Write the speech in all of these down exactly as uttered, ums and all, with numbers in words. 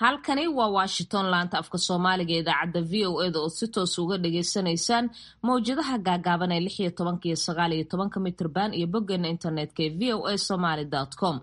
halkani waa Washington laanta afka Soomaaliga idaacadda V O A da oo si toos uga dhageysanaysaan mowjadaha gaagaaban ee lix iyo toban iyo sagaal iyo toban mitir band iyo boggeena internetka ee v o a somali dot com.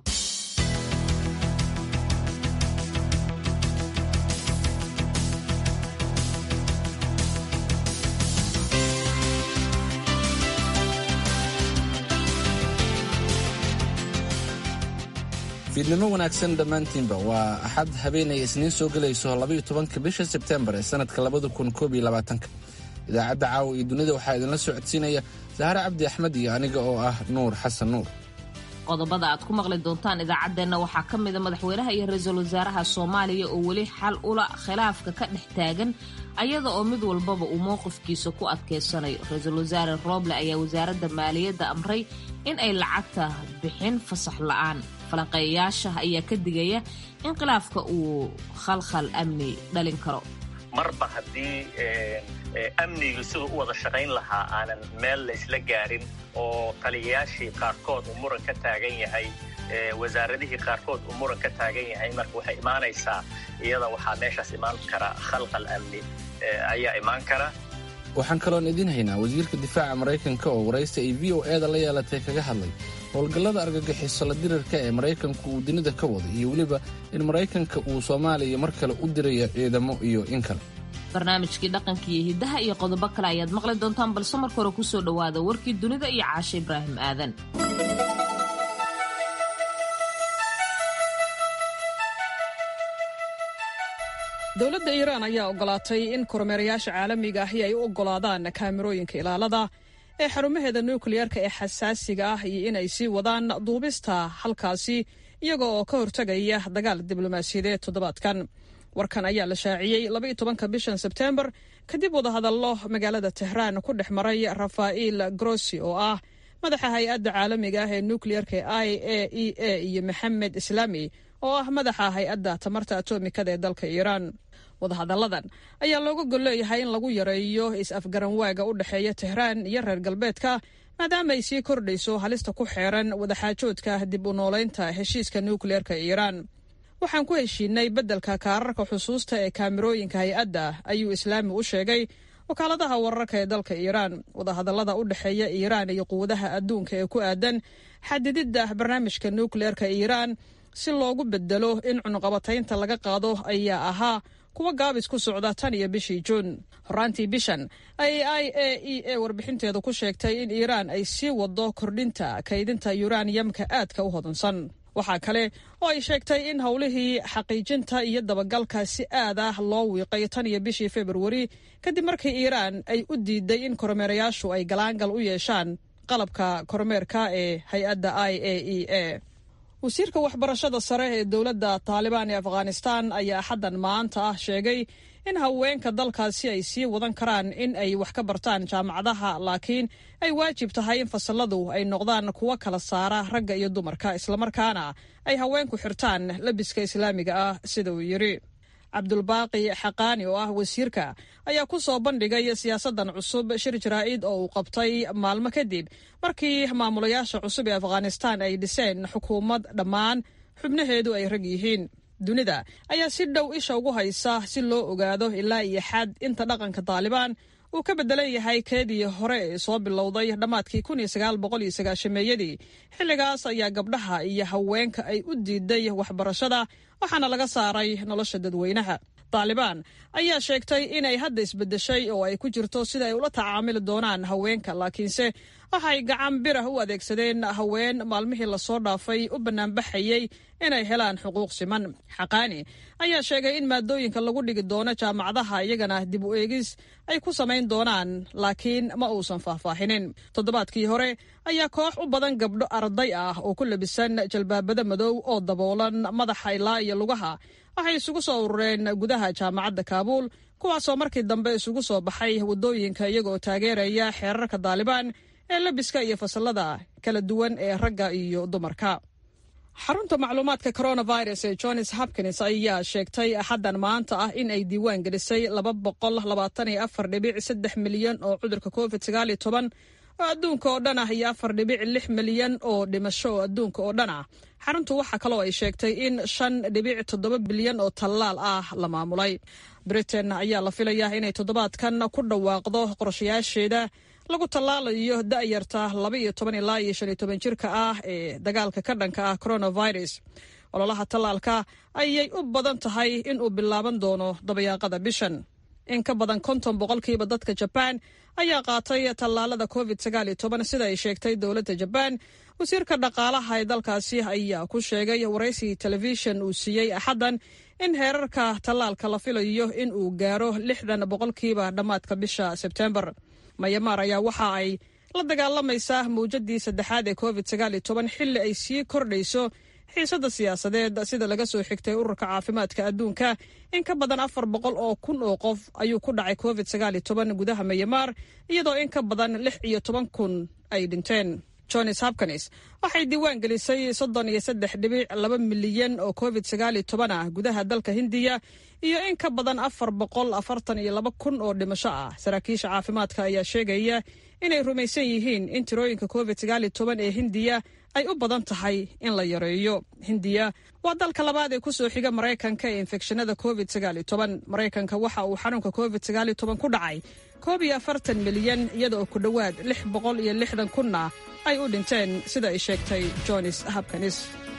fiidnimo wanaagsan dhammaantiinba waa axad habeenay isniin soo gelayso labaiyo tobanka bisha sebtembar ee sanadka labada kun koob iyo labaatanka idaacadda caawa iyo dunida waxaa idinla soo codsiinaya Sahare Cabdi Axmed iyo aniga oo ah Nuur Xasan Nuur. qodobada aad ku maqli doontaan idaacaddeenna waxaa ka mid a madaxweynaha iyo ra'iisul wasaaraha Soomaaliya oo weli xal ula khilaafka ka dhex taagan ayada oo mid walbaba uu mowqifkiisa ku adkeysanayo. ra'iisul wasaare Roble ayaa wasaaradda maaliyadda amray in ay lacagta bixin fasax la'aan. falanqeeyaasha ayaa ka digaya in khilaafka uu khalkhal amni dhalin karo. marba haddii amnigu siduu u wada shaqayn lahaa aanan meel la isla gaarin oo taliyayaashii qaarkood uu muran ka taagan yahay wasaaradihii qaarkood uu muran ka taagan yahay marka waxay imaanaysaa iyada waxaa meeshaas imaan kara khalkhal amni ayaa imaan kara. waxaan kaloon idin haynaa wasiirka difaaca Maraykanka oo waraysi ay V O A da la yeelatay kaga hadlay howlgallada argagixiso la dirirka ee Maraykanku uu dunida ka waday iyo weliba in Maraykanka uu Soomaaliya mar kale u dirayo ciidamo iyo in kale. barnaamijkii dhaqanka iyo hidaha iyo qodobo kale ayaad maqli doontaan balse marka hore ku soo dhawaada warkii dunida iyo Caashe Ibraahim Aadan. dowladda Iiraan ayaa ogolaatay in kormeerayaasha caalamiga ahi ay u ogolaadaan kaamirooyinka ilaalada ee xarumaheeda nukliyeerka ee xasaasiga ah iyo inay sii wadaan duubista halkaasi iyaga oo ka hortagaya dagaal diblomaasiyadeed toddobaadkan. warkan ayaa la shaaciyey labaiyo tobanka bishan sebteembar kadib wadahadallo magaalada Tehraan ku dhex maray Rafaa'il Grossi oo ah madaxa hay-adda caalamiga ah ee nukliyeerka ee I A E A iyo Maxamed Islaami oo ah madaxa hay-adda tamarta atomikada ee dalka Iiraan. wadahadalladan ayaa looga gol leeyahay in lagu yareeyo is-afgaranwaaga u dhexeeya Tehraan iyo reer galbeedka maadaama ay sii kordhayso halista ku xeeran wadaxaajoodka dib u noolaynta heshiiska nukliyeerka Iiraan. waxaan ku heshiinay beddelka kaararka xusuusta ee kaamirooyinka hay-adda ayuu Islaami u sheegay wakaaladaha wararka ee dalka Iiraan. wadahadallada u dhexeeya Iiraan iyo quwadaha adduunka ee ku aadan xadididda barnaamijka nukliyeerka Iiraan si loogu bedelo in cunuqabataynta laga qaado ayaa ahaa kuwa gaabis ku socda tan iyo bishii Juun. horaantii bishan ay I A E A warbixinteedu ku sheegtay in Iiraan ay sii wado kordhinta kaydinta uraniumka aadka u hodansan. waxaa kale oo ay sheegtay in howlihii xaqiijinta iyo dabagalka si aad ah loo wiiqay tan iyo bishii Februari kadib markii Iiraan ay u diiday in kormeerayaashu ay galaangal u yeeshaan qalabka kormeerka ee hay-adda I A E A. wasiirka waxbarashada sare ee dowladda Taliban ee Afghanistan ayaa xaddan maanta ah sheegay in haweenka dalkaasi ay sii wadan karaan in ay wax ka bartaan jaamacadaha laakiin ay waajib tahay in fasalladu ay noqdaan kuwa kala saara ragga iyo dumarka islamarkaana ay haweenku xirtaan labiska islaamiga ah sida uu yiri. Cabdulbaaqi Xaqaani oo ah wasiirka ayaa ku soo bandhigay siyaasadan cusub shir jaraa'id oo uu qabtay maalmo kadib markii maamulayaasha cusub ee Afghanistan ay dhiseen xukuumad dhammaan xubnaheedu ay rag yihiin. dunida ayaa si dhow isha ugu haysa si loo ogaado ilaa iyo xad inta dhaqanka Taliban uu ka bedelan yahay keedii hore ee soo bilowday dhammaadkii kun iyo sagaal boqol iyo sagaashan-meeyadii. xilligaas ayaa gabdhaha iyo haweenka ay u diiday waxbarashada waxaana laga saaray nolosha dadweynaha. Taliban ayaa sheegtay inay hadda isbedeshay oo ay ku jirto sida ay ula tacaamuli doonaan haweenka laakiinse waxay gacan birah u adeegsadeen haween maalmihii lasoo dhaafay u banaanbaxayay inay helaan xuquuq siman. Xaqaani ayaa sheegay in maadooyinka lagu dhigi doono jaamacadaha iyagana dib u eegis ay ku samayn doonaan laakiin ma uusan faahfaahinin. toddobaadkii hore ayaa koox u badan gabdho arday ah oo ku labisan jalbaabada madow oo daboolan madaxa ilaa iyo lugaha waxay isugu soo urureen gudaha jaamacadda Kaabuul kuwaasoo markii dambe isugu soo baxay wadooyinka iyagoo taageeraya xeerarka Taliban ee labiska iyo fasallada kala duwan ee ragga iyo dumarka. xarunta macluumaadka coronavirus ee Johns Hopkins ayaa sheegtay axaddan maanta ah in ay diiwaan gelisay laba boqol labaatan iyo afar dhibic saddex milyan oo cudurka covid sagaal iyo toban oo adduunka oo dhan ah iyo afar dhibic lix milyan oo dhimasho oo adduunka oo dhan ah. xaruntu waxaa kaloo ay sheegtay in shan dhibic toddoba bilyan oo tallaal ah la maamulay. britain ayaa la filayaa inay toddobaadkan ku dhawaaqdo qorshayaasheeda lagu tallaalayo da'yarta laba iyo toban ilaa iyo shan iyo toban jirka ah ee dagaalka ka dhanka ah coronavirus. ololaha tallaalka ayay u badan tahay in uu bilaaban doono dabayaaqada bishan. in ka badan konton boqolkiiba dadka jabaan ayaa qaatay tallaalada covid sagaal iyo toban sida ay sheegtay dowladda jabaan. wasiirka dhaqaalaha ee dalkaasi ayaa ku sheegay waraysi telefishan uu siiyey axaddan in heerarka tallaalka la filayo in uu gaaro lixdan boqolkiiba dhammaadka bisha sebtembar. mayamaar ayaa waxa ay la dagaalamaysaa mawjadii saddexaad ee covid sagaal iyo toban xilli ay sii kordhayso xiisadda siyaasadeed sida laga soo xigtay ururka caafimaadka adduunka. in ka badan afar boqol oo kun oo qof ayuu ku dhacay covid sagaal iyo toban gudaha mayamaar, iyadoo in ka badan lix iyo toban kun ay dhinteen. johns hopkins waxay diiwaan gelisay soddon iyo saddex dhibic laba milyan oo covid sagaal iyo toban ah gudaha dalka hindiya iyo in ka badan afar boqol afartan iyo laba kun oo dhimasho ah. saraakiisha caafimaadka ayaa sheegaya inay rumaysan yihiin in tirooyinka covid sagaal iyo toban ee hindiya ay u badan tahay in la yareeyo. hindiya waa dalka labaad ee ku soo xiga maraykanka ee infekshanada covid sagaal iyo toban. maraykanka waxa uu xanuunka covid sagaal iyo toban ku dhacay koob iyo afartan milyan iyada oo ku dhowaad lix boqol iyo lixdan kunna ay u dhinteen sida ay sheegtay johns hopkins.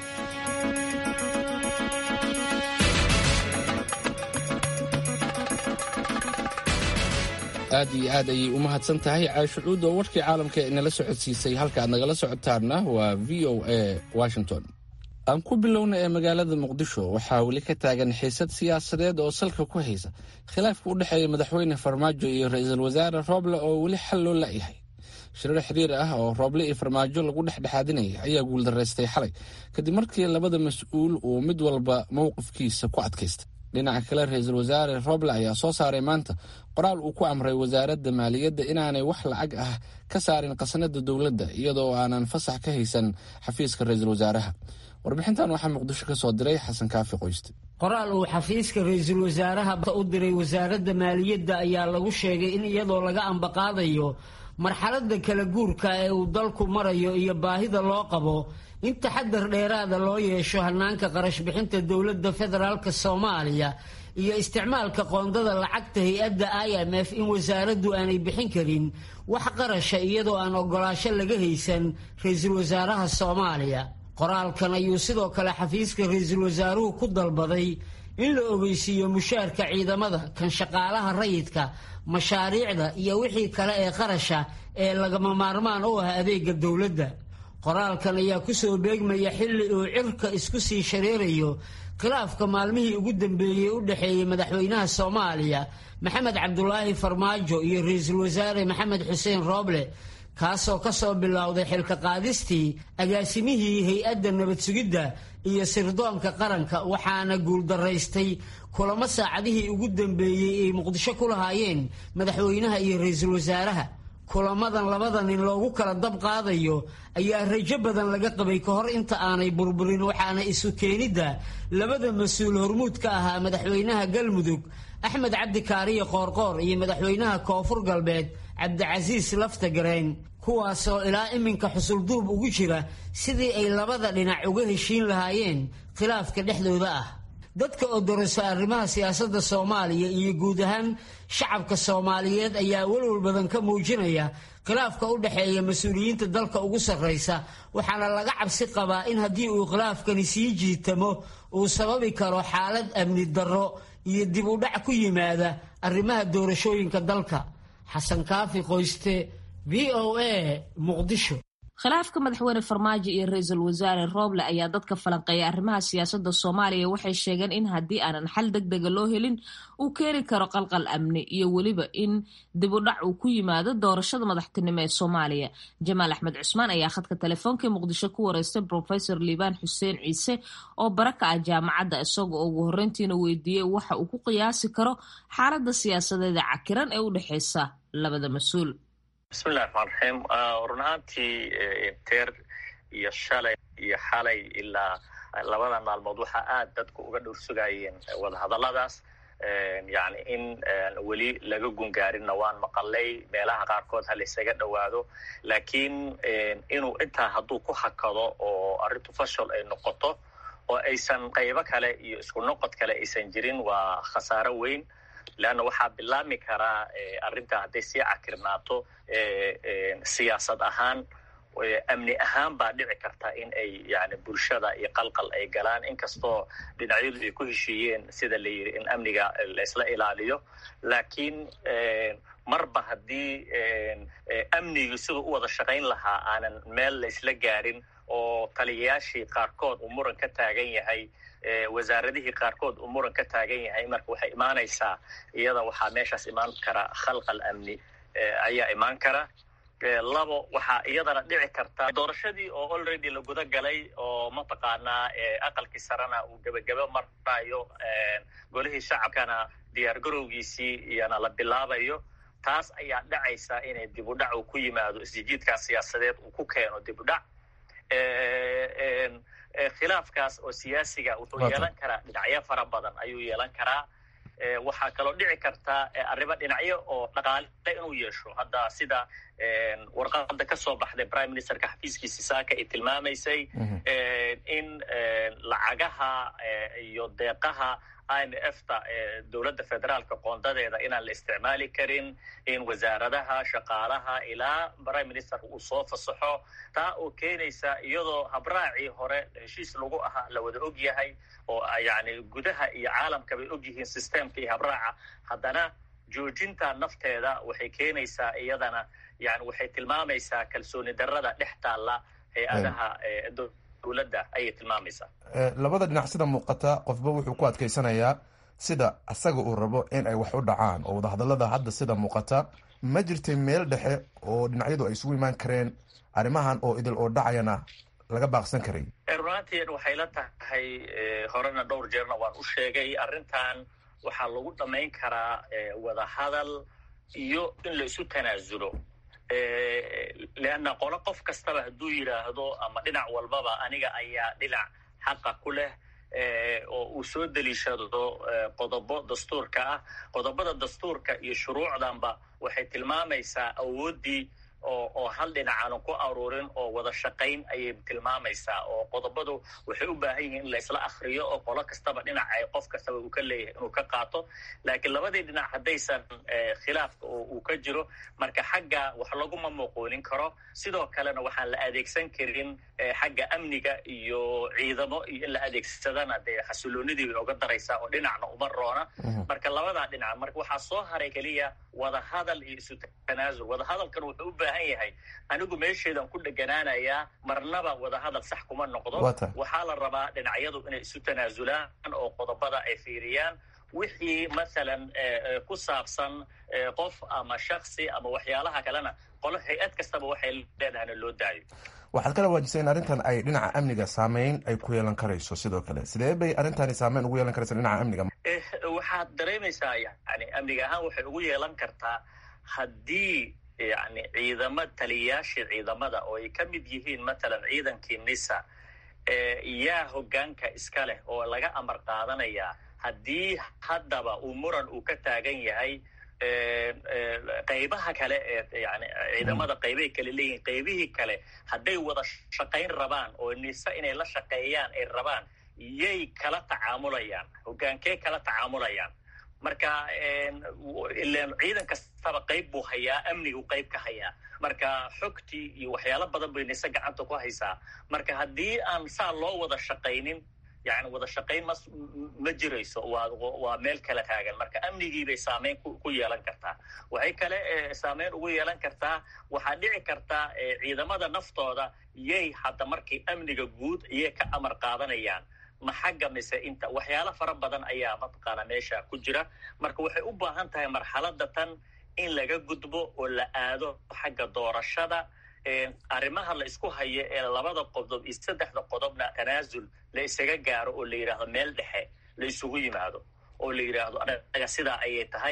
aad iyo aad ayay u mahadsan tahay caasho cuud oo warkii caalamka inala socodsiisay. halka aad nagala socotaanna waa v o a washington. aan ku bilowna ee magaalada muqdisho waxaa weli ka taagan xiisad siyaasadeed oo salka ku haysa khilaafka u dhexeeya madaxweyne farmaajo iyo ra-iisul wasaare rooble oo weli xal loo la'yahay. shirar xiriir ah oo rooble iyo farmaajo lagu dhexdhexaadinaya ayaa guuldaraystay xalay kadib markii labada mas-uul uu mid walba mowqifkiisa ku adkaystay. dhinaca kale ra-iisul wasaare rooble ayaa soo saaray maanta qoraal uu ku amray wasaaradda maaliyadda inaanay wax lacag ah ka saarin khasnada dowladda iyadoo aanan fasax ka haysan xafiiska ra-iisul wasaaraha. warbixintan waxaa muqdisho ka soo diray xasan kaafi qoyste. qoraal uu xafiiska ra-iisul wasaaraha u diray wasaaradda maaliyadda ayaa lagu sheegay in iyadoo laga ambaqaadayo marxaladda kala guurka ee uu dalku marayo iyo baahida loo qabo in taxadar dheeraada loo yeesho hanaanka qarash bixinta dowladda federaalka soomaaliya iyo isticmaalka qoondada lacagta hay-adda i m f in wasaaraddu aanay bixin karin wax qarasha iyadoo aan ogolaasho laga haysan ra-iisul wasaaraha soomaaliya. qoraalkan ayuu sidoo kale xafiiska ra-iisul wasaaruhu ku dalbaday in la ogeysiiyo mushaarka ciidamada, kan shaqaalaha rayidka, mashaariicda iyo wixii kale ee qarasha ee lagama maarmaan u ah adeega dowladda. qoraalkan ayaa ku soo beegmaya xilli uu cirka isku sii shareerayo khilaafka maalmihii ugu dambeeyey u dhexeeyey madaxweynaha soomaaliya maxamed cabdulaahi farmaajo iyo ra-iisul wasaare maxamed xuseen rooble, kaasoo ka soo bilowday xilka qaadistii agaasimihii hay-adda nabad sugidda iyo sirdoonka qaranka, waxaana guuldaraystay kulamo saacadihii ugu dambeeyey ay muqdisho ku lahaayeen madaxweynaha iyo ra-iisul wasaaraha. kulamadan labada nin loogu kala dab qaadayo ayaa rajo badan laga qabay ka hor inta aanay burburin, waxaana isu keenidda labada mas-uul hormuud ka ahaa madaxweynaha galmudug axmed cabdi kaariye qoorqoor iyo madaxweynaha koonfur galbeed cabdicasiis laftagareen, kuwaasoo ilaa iminka xusulduub ugu jira sidii ay labada dhinac uga heshiin lahaayeen khilaafka dhexdooda ah. dadka oo dorasa arrimaha siyaasadda soomaaliya iyo guud ahaan shacabka soomaaliyeed ayaa walwal badan ka muujinaya khilaafka u dhexeeya mas-uuliyiinta dalka ugu sarraysa, waxaana laga cabsi qabaa in haddii uu khilaafkani sii jiitamo uu sababi karo xaalad amni darro iyo dib u dhac ku yimaada arrimaha doorashooyinka dalka. xasan kaafi qoyste, v o a muqdisho. khilaafka madaxweyne farmaajo iyo ra-iisul wasaare rooble ayaa dadka falanqeeya arrimaha siyaasadda soomaaliya waxay sheegeen in haddii aanan xal deg dega loo helin uu keeni karo qalqal amni iyo weliba in dib u dhac uu ku yimaado doorashada madaxtinimo ee soomaaliya. jamaal axmed cusmaan ayaa khadka telefoonka muqdisho ku wareystay profesor liibaan xuseen ciise oo bara ka ah jaamacadda, isagoo ugu horreyntiina weydiiyey waxa uu ku qiyaasi karo xaaladda siyaasadeeda cakiran ee u dhexeysa labada mas-uul. bismillahi raxmaan raxiim. run ahaantii teer iyo shalay iyo xalay ilaa labadan maalmood waxaa aad dadku uga dhowrsugayeen wadahadalladaas. yani in weli laga gungaarinna waan maqalay meelaha qaarkood ha laysaga dhowaado laakiin inuu intaa hadduu ku hakado oo arrintu fashal ay noqoto oo aysan qaybo kale iyo isku noqod kale aysan jirin waa khasaaro weyn leanna waxaa bilaabmi karaa arrintaa hadday sii cakirnaato siyaasad ahaan amni ahaan baa dhici karta in ay yani bulshada iyo qalqal ay galaan inkastoo dhinacyadu ay ku heshiiyeen sida la yidhi in amniga laysla ilaaliyo laakiin marba haddii amnigu siduu u wada shaqayn lahaa aanan meel laysla gaarin oo taliyayaashii qaarkood uu muran ka taagan yahay wasaaradihii qaarkood uu muran ka taagan yahay marka waxay imaanaysaa iyada waxaa meeshaas imaan kara khalqal amni ayaa imaan kara labo waxaa iyadana dhici karta doorashadii oo already la guda galay oo mataqaanaa aqalkii sarena uu gebagabo maraayo golihii shacabkana diyaar garowgiisii iyana la bilaabayo taas ayaa dhacaysa inay dib u dhac uu ku yimaado isjijiidkaas siyaasadeed uu ku keeno dib u dhac khilaafkaas oo siyaasiga wuxuu yeelan karaa dhinacyo fara badan ayuu yeelan karaa waxaa kaloo dhici karta arrimo dhinacyo oo dhaqaale inuu yeesho hadda sida warqada ka soo baxday prime ministerka xafiiskiisi saaka ay tilmaamaysay in lacagaha iyo deeqaha I M F ta dowladda federaalka qoondadeeda inaan la isticmaali karin in wasaaradaha shaqaalaha ilaa prime minister uu soo fasaxo taa oo keenaysa iyadoo habraacii hore heshiis lagu ahaa la wada og yahay oo yani gudaha iyo caalamka bay og yihiin systemka iyo habraaca haddana joojinta nafteeda waxay keenaysaa iyadana yani waxay tilmaamaysaa kalsooni darrada dhex taalla hay-adaha dowladda ayay tilmaamaysaa labada dhinac sida muuqata qofba wuxuu ku adkaysanayaa sida asaga uu rabo in ay wax u dhacaan oo wadahadallada hadda sida muuqata ma jirtay meel dhexe oo dhinacyadu ay isugu imaan kareen arrimahan oo idil oo dhacayana laga baaqsan karay runaatiin waxay la tahay horena dhowr jeerna waan u sheegay arrintan waxaa lagu dhammayn karaa wadahadal iyo in la isu tanaasulo leanna qolo qof kastaba hadduu yidhaahdo ama dhinac walbaba aniga ayaa dhinac xaqa ku leh oo uu soo deliishado qodobo dastuurka ah qodobada dastuurka iyo shuruucdanba waxay tilmaamaysaa awooddii oo oo hal dhinac aanu ku aruurin oo wada shaqayn ayay tilmaamaysaa oo qodobadu waxay u baahan yihiin in la isla akhriyo oo qolo kastaba dhinac ay qof kastaba uu ka leeyahay inuu ka qaato laakiin labadii dhinac haddaysan khilaafka uu ka jiro marka xagga wax laguma muuqoonin karo sidoo kalena waxaan la adeegsan karin xagga amniga iyo ciidamo iyo in la adeegsadana dee xasiloonidii bay oga daraysaa oo dhinacna uma roona marka labadaa dhinac marka waxaa soo haray keliya wadahadal iyo isu tanaasul wadahadalkan wuxuu u baahan yahay anigu meesheedan ku dheganaanayaa marnaba wadahadal sax kuma noqdo waxaa la rabaa dhinacyadu inay isu tanaasulaan oo qodobada ay fiiriyaan wixii masalan ku saabsan qof ama shaksi ama waxyaalaha kalena qolo hay-ad kastaba waxay leedahana loo daayo waxaad kala waajisay in arrintan ay dhinaca amniga saameyn ay ku yeelan karayso sidoo kale sidee bay arrintani saameyn ugu yeelan karaysa dhinaca amniga waxaad dareemaysaa yani amniga ahaan waxay ugu yeelan kartaa haddii yani ciidama taliyayaashii ciidamada oo ay ka mid yihiin matalan ciidankii nisa yaa hoggaanka iska leh oo laga amar qaadanayaa haddii haddaba uu muran uu ka taagan yahay qaybaha kale ee yani ciidamada qaybay kale leeyihiin qaybihii kale hadday wada shaqayn rabaan oo nisa inay la shaqeeyaan ay rabaan yay kala tacaamulayaan hoggaankee kala tacaamulayaan marka ileen ciidan kastaba qayb buu hayaa amnigu qayb ka hayaa marka xogtii iyo waxyaalo badan bay nise gacanta ku haysaa marka haddii aan saa loo wada shaqaynin yani wada shaqayn ma ma jirayso waa waa meel kala taagan marka amnigii bay saameyn ku yeelan kartaa waxay kale saameyn ugu yeelan kartaa waxaa dhici kartaa ciidamada naftooda yay hadda markii amniga guud iyay ka amar qaadanayaan ma xagga mise inta waxyaalo fara badan ayaa mataqaana meesha ku jira marka waxay u baahan tahay marxaladda tan in laga gudbo oo la aado xagga doorashada arrimaha la isku hayo ee labada qodob iyo saddexda qodobna tanaasul la isaga gaaro oo la yidhaahdo meel dhexe la isugu yimaado oo la yidhaahdo anaga sidaa ayay tahay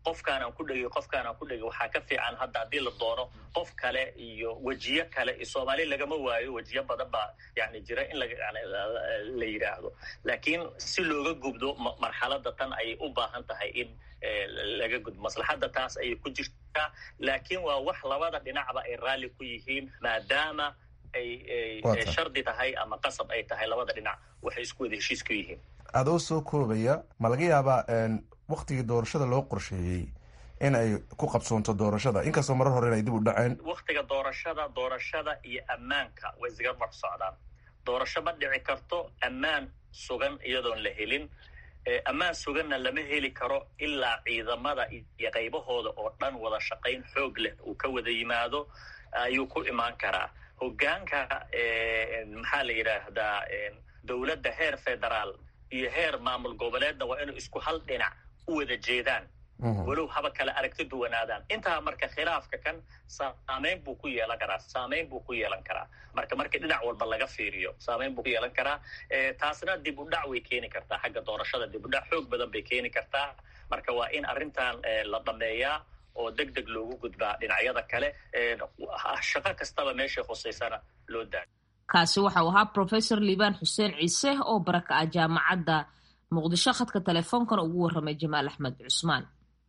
qofkaan aan ku dhegay qofkaan aan ku dhegay waxaa ka fiican hadda haddii la doono qof kale iyo wejiyo kale iyo Soomaali lagama waayo wejiyo badan baa yani jira in laga la yiraahdo laakiin si looga gudbo marxaladda tan ay u baahan tahay in laga gudbo maslaxadda taas ay ku jirtaa laakiin waa wax labada dhinacba ay raali ku yihiin maadaama ay shardi tahay ama qasab ay tahay labada dhinac waxay isku wada heshiis ku yihiin adoo soo koobaya ma laga yaabaa waqtigii doorashada loo qorsheeyey in ay ku qabsoonto doorashada inkastoo marar hore ay dib u dhaceen waqtiga doorashada doorashada iyo ammaanka way isga bar socdaan doorasho ma dhici karto ammaan sugan iyadoon la helin ammaan suganna lama heli karo ilaa ciidamada iyo qaybahooda oo dhan wada shaqayn xoog leh uu ka wada yimaado ayuu ku imaan karaa hoggaanka maxaa la yidhaahdaa dowladda heer federaal iyo heer maamul goboleedna waa inuu isku hal dhinac u wada jeedaan walow haba kale aragti duwanaadaan intaa marka khilaafka kan saameyn buu ku yeelan karaa saameyn buu ku yeelan karaa marka markii dhinac walba laga fiiriyo saameyn buu ku yeelan karaa taasna dib u dhac way keeni kartaa xagga doorashada dib u dhac xoog badan bay keeni kartaa marka waa in arrintan la dhameeyaa oo degdeg loogu gudbaa dhinacyada kale shaqo kastaba meeshay khusaysana loo daayo kaasi waxa uu ahaa professor liibaan xuseen ciise oo baraka ah jaamacadda muqdisho khadka teleefoonkana ugu warramay jamaal axmed cusmaan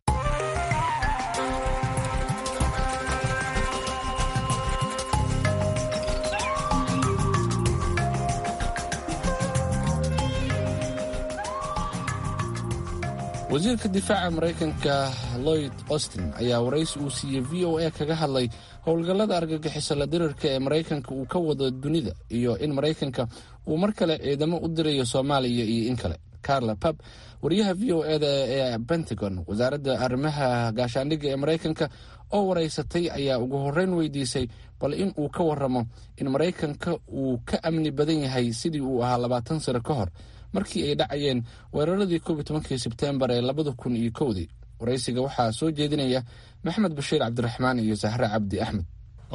wasiirka difaaca maraykanka lloyd austin ayaa waraysi uu siiyey v o a kaga hadlay howlgallada argagixiso la dirirka ee maraykanka uu ka wado dunida iyo in maraykanka uu mar kale ciidamo u dirayo soomaaliya iyo in kale carla pab wariyaha v o eda ee pentagon wasaaradda arrimaha gaashaandhigga ee maraykanka oo waraysatay ayaa ugu horreyn weydiisay bal in uu ka warramo in maraykanka uu ka amni badan yahay sidii uu ahaa labaatan sano ka hor markii ay dhacayeen weeraradii koob iyo tobankii sebtembar ee labada kun iyo kowdii waraysiga waxaa soo jeedinaya maxamed bashiir cabdiraxmaan iyo sahre cabdi axmed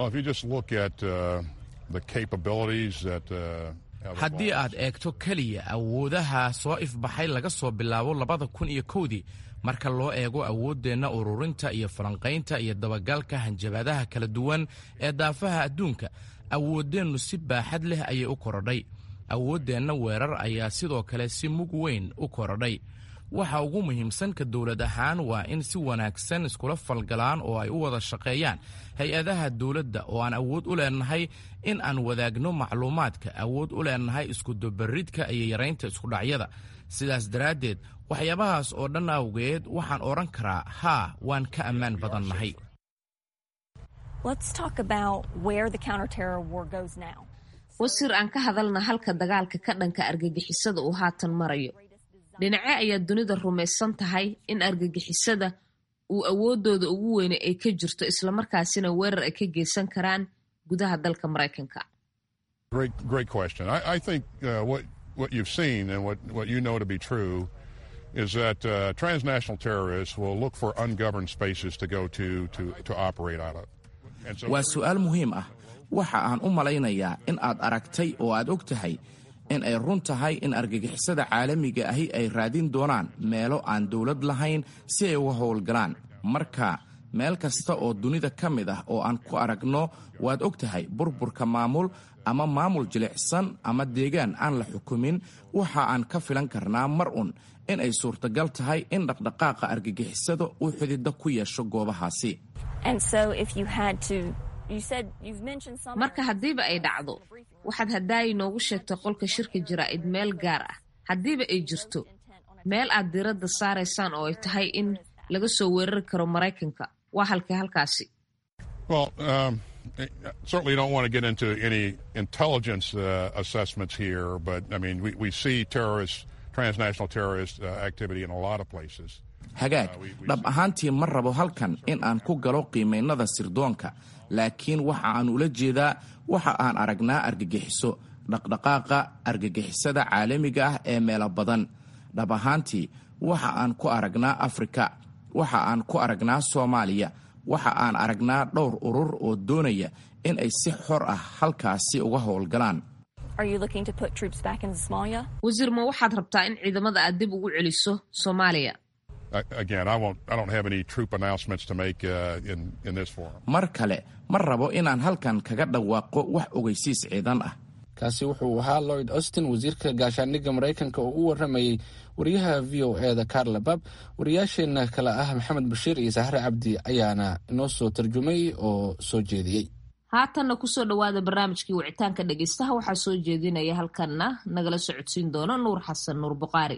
haddii aad eegto keliya awoodaha soo ifbaxay laga soo bilaabo labada kun iyo kowdii marka loo eego awooddeenna ururinta iyo falanqaynta iyo dabagalka hanjabaadaha kala duwan ee daafaha adduunka awooddeennu si baaxad leh ayay u korodhay awooddeenna weerar ayaa sidoo kale si mug weyn u korodhay waxa ugu muhiimsan ka dowlad ahaan waa in si wanaagsan iskula falgalaan oo ay u wada shaqeeyaan hay-adaha dowladda oo aan awood u leenahay in aan wadaagno macluumaadka awood u leenahay iskudubaridka iyo yaraynta iskudhacyada sidaas daraaddeed waxyaabahaas oo dhan awgeed waxaan odhan karaa haa waan ka ammaan badannahay wasiir aan ka hadalna halka dagaalka ka dhanka argagixisada uu haatan marayo dhinace ayaa dunida rumaysan tahay in argagixisada uu awoodooda ugu weyne ay ka jirto islamarkaasina weerar ay ka geysan karaan gudaha dalka maraykanka is that uh, transnational terrorists will look for ungoverned spaces to go to to, to operate out of. So waa su'aal muhiim ah waxa aan u malaynayaa in aad aragtay oo aad og tahay in ay run tahay in argagixisada caalamiga ahi ay raadin doonaan meelo aan dowlad lahayn si ay uga howlgalaan marka meel kasta oo dunida ka mid ah oo aan ku aragno waad og tahay burburka maamul ama maamul jilicsan ama deegaan aan la xukumin waxa aan ka filan karnaa mar un in ay suurtagal tahay in dhaqdhaqaaqa argagixisada uu xididda ku yeesho goobahaasi marka haddiiba ay dhacdo waxaad hadaayi noogu sheegtay qolka shirka jaraa'id meel gaar ah haddiiba ay jirto meel aad diradda saaraysaan oo ay tahay in laga soo weerari karo maraykanka waa halkee halkaasi certainly don't want to get into any intelligence uh, assessments here, but I mean, we, we see terrorists, transnational terrorist uh, activity in a lot of places. hagaag dhab ahaantii ma rabo halkan in aan ku galo qiimaynada sirdoonka laakiin waxa aan ula jeedaa waxa aan aragnaa argagixiso dhaqdhaqaaqa argagixisada caalamiga ah ee meelo badan dhab ahaantii waxa aan ku aragnaa afrika waxa aan ku aragnaa soomaaliya waxa aan aragnaa dhowr urur oo doonaya in ay si xor ah halkaasi uga howlgalaan wasiir ma waxaad rabtaa in ciidamada aad dib ugu celiso soomaaliya again, I won't. I don't have any troop announcements to make uh, in in this forum. mar kale ma rabo inaan halkan kaga dhawaaqo wax ogeysiis ciidan ah. kaasi wuxuu ahaa Lloyd Austin, wasiirka gaashaandhigga Mareykanka oo u waramayay wariyaha V O A da Carla Babb. wariyaasheena kale ah Maxamed Bashiir iyo Sahre Cabdi ayaana inoo soo tarjumay oo soo jeediyey. haatanna kusoo dhawaada barnaamijkii wicitaanka dhegeystaha waxaa soo jeedinaya halkanna nagala socodsiin doona Nuur Xasan Nuur Buqaari.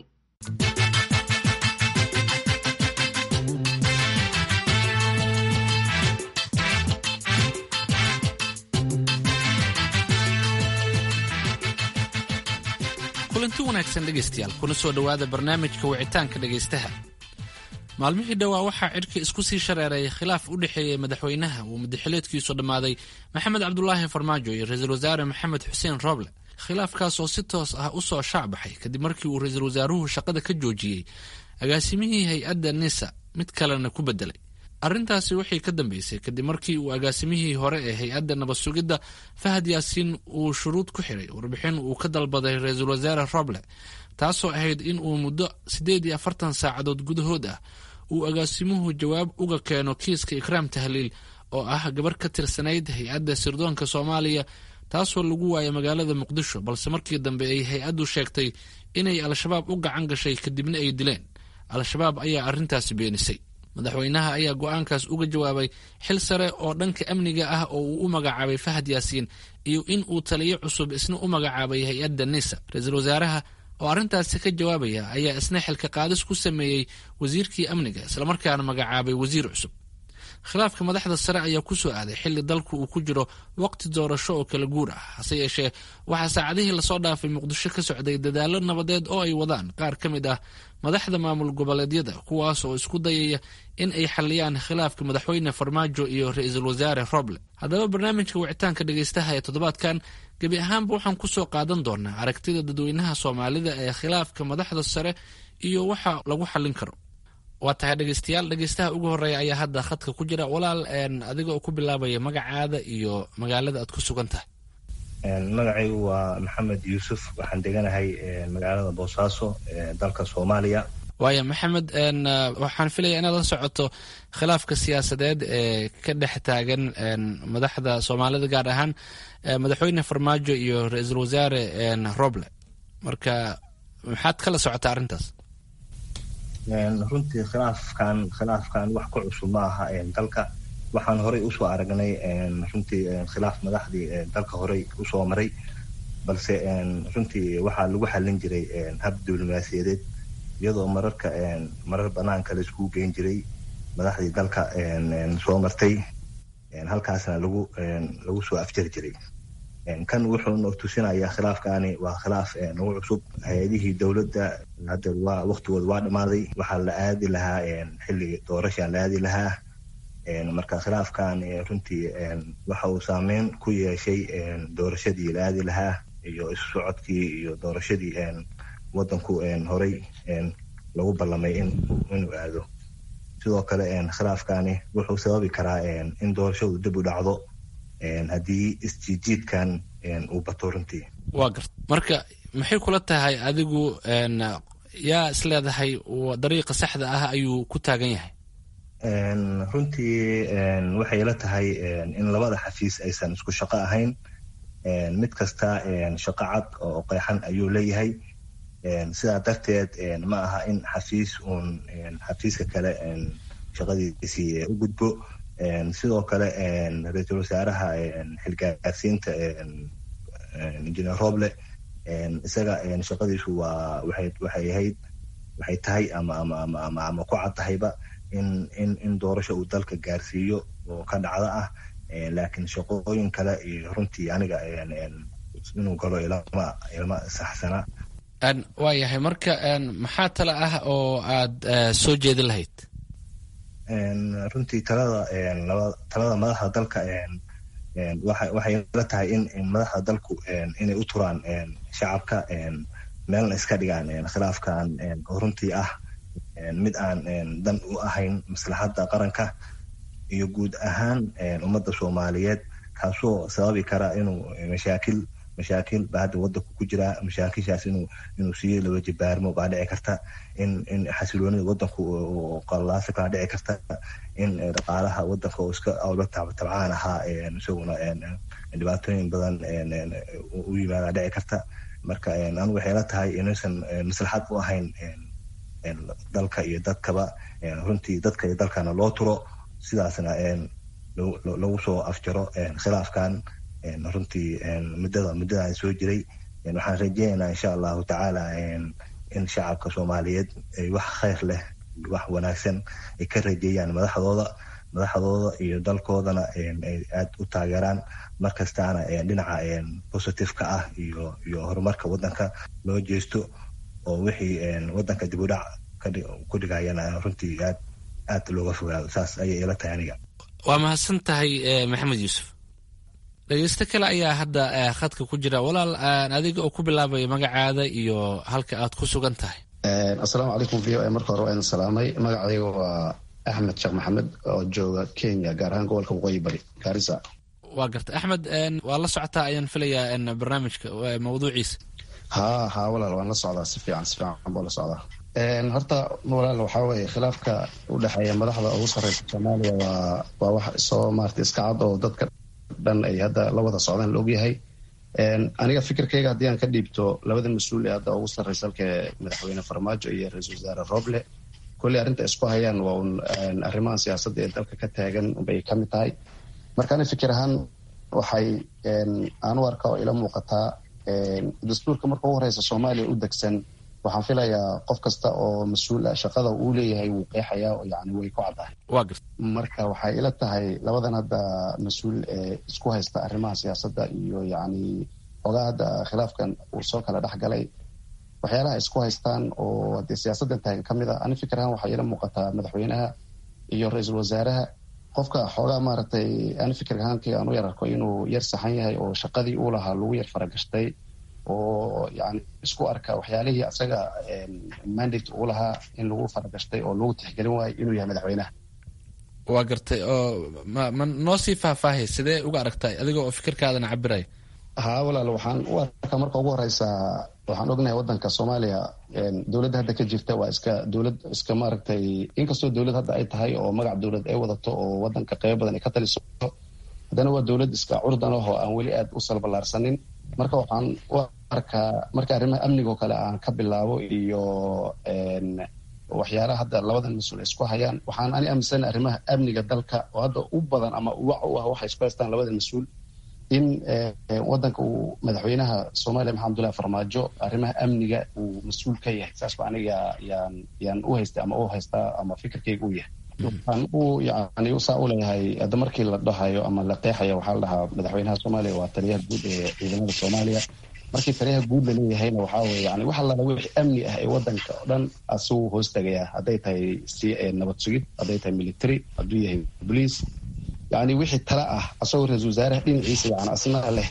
kulanti wanaagsan dhegeystayaal, kuna soo dhawaada barnaamijka wicitaanka dhegeystaha. maalmihii dhowaa waxaa cidhka isku sii shareeray khilaaf u dhexeeyey madaxweynaha uu madaxileedkiisu dhammaaday maxamed cabdulaahi farmaajo iyo ra-iisul wasaare maxamed xuseen rooble. khilaafkaas oo si toos ah u soo shaacbaxay kadib markii uu ra-iisul wasaaruhu shaqada ka joojiyey agaasimihii hay-adda nisa mid kalena ku bedelay. arrintaasi waxay ka dambeysay kadib markii uu agaasimihii hore ee hay-adda nabad sugidda Fahad Yaasiin uu shuruud ku xiray warbixin uu ka dalbaday ra-iisul wasaare Roble, taasoo ahayd in uu muddo siddeed iyo afartan saacadood gudahood ah uu agaasimuhu jawaab uga keeno kiiska Ikraam Tahliil oo ah gabar ka tirsanayd hay-adda sirdoonka Soomaaliya, taasoo lagu waayay magaalada Muqdisho, balse markii dambe ay hay-addu sheegtay inay al-shabaab u gacan gashay kadibna ay dileen. al-shabaab ayaa arrintaasi beenisay. madaxweynaha ayaa go-aankaas uga jawaabay xil sare oo dhanka amniga ah oo uu u magacaabay Fahad Yaasiin iyo in uu taliyo cusub isna u magacaabay hay-adda nisa. ra-iisul wasaaraha oo arrintaasi ka jawaabaya ayaa isna xilka qaadis ku sameeyey wasiirkii amniga islamarkaana magacaabay wasiir cusub. khilaafka madaxda sare ayaa ku soo aaday xilli dalku uu ku jiro waqti doorasho oo kala guur ah. hase yeeshee waxaa saacadihii lasoo dhaafay Muqdisho ka socday dadaallo nabadeed oo ay wadaan qaar ka mid ah madaxda maamul goboleedyada, kuwaas oo isku dayaya in ay xalliyaan khilaafka madaxweyne Farmaajo iyo ra-iisul wasaare Roble. haddaba barnaamijka wicitaanka dhegeystaha ee toddobaadkan gebi ahaanba waxaan ku soo qaadan doonaa aragtida dadweynaha Soomaalida ee khilaafka madaxda sare iyo waxa lagu xallin karo. waa tahay dhegeystayaal, dhegeystaha ugu horeeya ayaa hadda khadka ku jira. walaal, adiga oo ku bilaabaya magacaada iyo magaalada aad ku sugan tahay. magacaygu waa maxamed yuusuf, waxaan deganahay magaalada boosaaso ee dalka Soomaaliya. waaya maxamed, waxaan filaya inaad la socoto khilaafka siyaasadeed ee ka dhex taagan madaxda Soomaalida, gaar ahaan madaxweyne Farmaajo iyo ra-iisul wasaare Roble. marka maxaad kala socotaa arrintaas? runtii khilaafkan khilaafkan wax ku cusub ma aha dalka. waxaan horey usoo aragnay runtii khilaaf madaxdii dalka horey usoo maray, balse runtii waxaa lagu xallin jiray hab diblomaasiyadeed, iyadoo mararka marar banaanka la iskugu geyn jiray madaxdii dalka soo martay, halkaasna lagu lagu soo afjari jiray. kan wuxuu noo tusinayaa khilaafkaani waa khilaaf nagu cusub. hay-adihii dowladda hadda waa waqtigooda waa dhammaaday, waxaa la aadi lahaa xilli doorashaa la aadi lahaa. marka khilaafkan runtii waxa uu saameyn ku yeeshay doorashadii la aadi lahaa iyo isu socodkii iyo doorashadii wadanku horey lagu ballamay inuu aado. sidoo kale khilaafkani wuxuu sababi karaa in doorashadu dib u dhacdo haddii isjiidjiidkan uu bato runtii. waa garta. marka maxay kula tahay adigu, yaa isleedahay dariiqa saxda ah ayuu ku taagan yahay? runtii waxay la tahay in labada xafiis aysan isku shaqo ahayn. mid kasta shaqo cad oo qeexan ayuu leeyahay. sidaa darteed ma aha in xafiis uun xafiiska kale shaqadiisii u gudbo. sidoo kale ra-iisul wasaaraha xilgaarsiinta injineer Roble, isaga shaqadiisu waa waxay waxay ahayd waxay tahay ama ama ama ama ama ku cad tahayba in in in doorasho uu dalka gaarsiiyo oo ka dhacda ah. laakiin shaqooyin kale iyo runtii aniga inuu galo ilama ilama saxsana. waa yahay. marka maxaa tala ah oo aad soo jeedin lahayd? runtii talada talada madaxda dalka waxay la tahay in madaxda dalku inay u turaan shacabka, meelna iska dhigaan khilaafkan oo runtii ah mid aan dan u ahayn maslaxadda qaranka iyo guud ahaan ummadda Soomaaliyeed, kaasoo sababi kara inuu mashaakil mashaakil baa hadda wadanku ku jira, mashaakishaas inuu inuu sii laba jibaarmo baa dhici karta, in in xasiloonida wadanku qallaaso kala dhici karta, in dhaqaalaha wadanka oo iska awla tabcaan ahaa isaguna dhibaatooyin badan u yimaada dhici karta. marka anigu waxay la tahay inaysan maslaxad u ahayn dalka iyo dadkaba, runtii dadka iyo dalkana loo turo, sidaasna lagu soo afjaro khilaafkan runtii muddada muddada soo jiray. waxaan rajeynaynaa insha allahu tacaala in shacabka soomaaliyeed ay wax khayr leh, wax wanaagsan ay ka rajeeyaan madaxdooda madaxdooda iyo dalkoodana ay aad u taageeraan, markastaana dhinaca positiveka ah iyo iyo horumarka wadanka loo jeesto, oo wixii wadanka dib u dhac ku dhigayana runtii aad aad looga fogaado. saas ayay ila tahay aniga. waa mahadsan tahay maxamed yuusuf. dhegeysto kale ayaa hadda khadka ku jira. walaal adiga oo ku bilaabaya magacaada iyo halka aad ku sugan tahay. assalaamu calaykum v o a. marka hore waa idin salaamay. magacayga waa axmed sheekh maxamed oo jooga kenya, gaar ahaan gobolka waqooyi bari gaarisa. waa garta axmed, waa la socotaa ayaan filayaa barnaamijka mawduuciisa. ha ha walaal waan la socdaa, si fiican si fiican baa la socdaa. horta walaal waxaa weeye khilaafka u dhexeeya madaxda ugu sarreysa soomaaliya waa waa wax soo maarata iska cad oo dadka dhan ay hadda la wada socdaan la ogyahay. aniga fikirkayga haddii aan ka dhiibto labada mas-uul ee hadda ugu sarreysa halka madaxweyne farmaajo iyo ra-iisul wasaare roble, kolley arrinta isku hayaan waa un arrimahan siyaasadda ee dalka ka taagan bay ka mid tahay. marka ani fikir ahaan waxay aan u arkaa oo ila muuqataa dastuurka marka ugu horeysa soomaaliya u degsan, waxaan filayaa qof kasta oo mas-uul ah shaqada uu leeyahay wuu qeexayaa oo yani way ku caddahay. marka waxay ila tahay labadan hadda mas-uul ee isku haysta arrimaha siyaasadda iyo yani ogaa hadda khilaafkan uu soo kala dhex galay, waxyaalaha isku haystaan oo haddee siyaasaddan taagan ka mid a, ani fikir ahaan waxay ila muuqataa madaxweynaha iyo ra-iisul wasaaraha qofka xoogaa maaragtay ani fikir ahaankii aan u yar arko inuu yar saxan yahay oo shaqadii uu lahaa lagu yar faragashtay, oo yani isku arka waxyaalihii asaga mandate uu lahaa in lagu faragashtay oo lagu tixgelin waayo inuu yahay madaxweynaha. waa gartay. oo ma ma noo sii faahfaahay sidee uga aragtay adiga oo fikirkaadana cabiraya? ha walaal, waxaan u arkaa marka ugu horeysa waxaan ognahay wadanka soomaaliya dowladda hadda ka jirta waa iska dowlad iska maaragtay, inkastoo dowlad hadda ay tahay oo magac dowlad ay wadato oo wadanka qeybo badan ay ka taliso, haddana waa dowlad iska curdan ah oo aan weli aad u salballaarsanin. marka waxaan u arkaa marka arrimaha amnigoo kale aan ka bilaabo iyo waxyaalaha hadda labadan mas-uul ay isku hayaan, waxaan ani aaminsana arrimaha amniga dalka oo hadda u badan ama wac u ah waxay isku haystaan labadan mas-uul, in wadanka uu madaxweynaha soomaaliya maxamed abdullahi farmaajo arrimaha amniga uu mas-uul ka yahay. saas ba aniga yaan yaan u haystay ama u haystaa ama fikirkayga u yahay. waxaan u yani saa u leeyahay hadda markii la dhahayo ama la qeexayo waxaa la dhahaa madaxweynaha soomaaliya waa taliyaha guud ee ciidamada soomaaliya. markii taliyaha guud la leeyahayna waxaa weye yani wax allaala wixii amni ah ee wadanka oo dhan asuu hoos tagayaa, hadday tahay si nabad sugid, hadday tahay military, hadduu yahay bolice, yani wixii tala ah asagoo ra-iisul wasaaraha dhinaciisa yani asna leh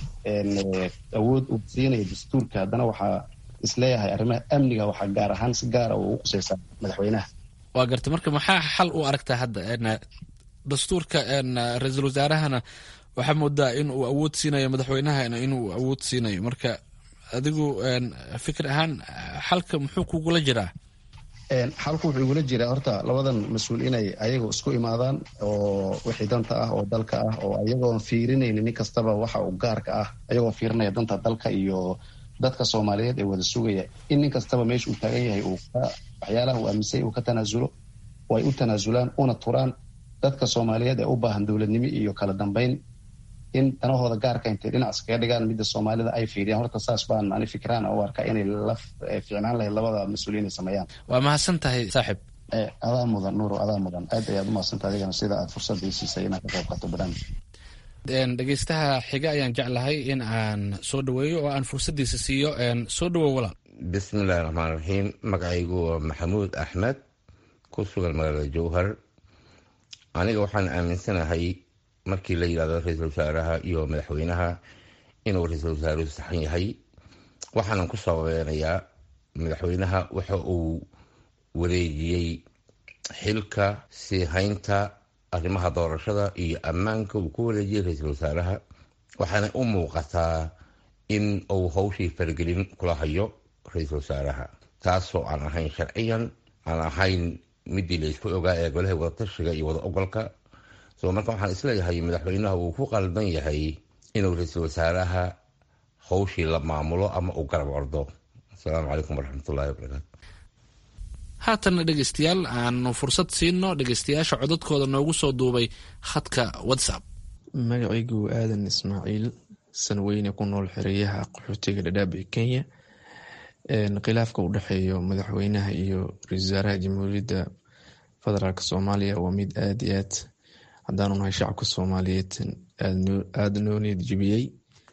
awood uu siinaya dastuurka. haddana waxaa isleeyahay arrimaha amniga waxaa gaar ahaan si gaara oo u qusaysaa madaxweynaha. waa gartay. marka maxaa xal u aragtaa hadda dastuurka ra-iisul wasaarahana waxaa moodaa in uu awood siinayo madaxweynahana inuu awood siinayo, marka adigu fikir ahaan xalka muxuu kugula jiraa? xalku wuxuu igula jiraa horta labadan mas-uul inay ayaga isku imaadaan oo wixii danta ah oo dalka ah oo ayagoon fiirinaynin nin kastaba waxa uu gaarka ah, ayagoo fiirinaya danta dalka iyo dadka soomaaliyeed ee wada sugaya in nin kastaba meesha uu taagan yahay uu waxyaalaha uu aaminsay uu ka tanaasulo oo ay u tanaasulaan una turaan dadka soomaaliyeed ee u baahan dowladnimo iyo kala dambeyn, in danahooda gaarka intay dhinac iskaga dhigaan midda soomaalida ay fiiriyaan. horta saas baan ani fikiraan u arkaa inay la fiicnaan lahayd labada mas-uuliyiin ay sameeyaan. waa mahadsan tahay saaxib. adaa mudan nuuro, adaa mudan, aad ayaad u mahadsan tahay adigana sida aad fursadda ii siisay inaad ka qayb qaato barnaamij. dhegeystaha xiga ayaan jeclahay in aan soo dhaweeyo oo aan fursaddiisa siiyo. soo dhawow walaal. bismillahi raxmaan raxiim. magacaygu waa maxamuud axmed, ku sugan magaalada jowhar. aniga waxaan aaminsanahay markii la yidhahdo ra-iisul wasaaraha iyo madaxweynaha inuu ra-iisul wasaaruhu saxan yahay. waxaanan ku sababeynayaa madaxweynaha waxa uu wareejiyey xilka sii haynta arrimaha doorashada iyo ammaanka uu ku wareejiyey ra-iisul wasaaraha, waxaana u muuqataa in uu hawshii faragelin kula hayo ra-iisul wasaaraha, taasoo aan ahayn sharciyan, aan ahayn midii laysku ogaa ee golaha wadatashiga iyo wada ogolka. so marka waxaan isleeyahay madaxweynaha uu ku qaldan yahay inuu ra-iisul wasaaraha hawshii la maamulo ama uu garab ordo. asalaamu calaykum waraxmatullahi wabarakaatu. haatanna dhegeystayaal aanu fursad siino dhegeystayaasha codadkooda noogu soo duubay khadka whatsapp. magacaygu aadan ismaaciil sanweyne ku nool xereyaha qaxootiga dhadhaab ee kenya. khilaafka u dhexeeyo madaxweynaha iyo ra-iisul wasaaraha jamhuuriyadda federaalk soomaaliya waa mid aada iyo aad haddaanu nahay shacabka soomaaliyeed aada noo niyad jebiyey.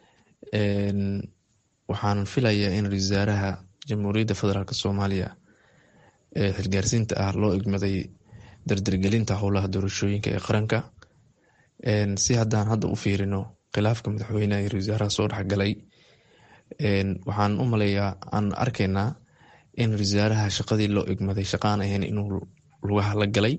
waxaan filayaa in ra-iisul wasaaraha jamhuuriyadda federaalk soomaaliya ee xilgaarsiinta ah loo igmaday dardargelinta howlaha doorashooyinka ee qaranka. si haddaan hadda u fiirino khilaafka madaxweynaha iyo ra-iisul wasaaraha soo dhexgalay, waxaan u maleeyaa aan arkaynaa in ra-iisul wasaaraha shaqadii loo igmaday shaqaan ahayn inuu lugaha la galay.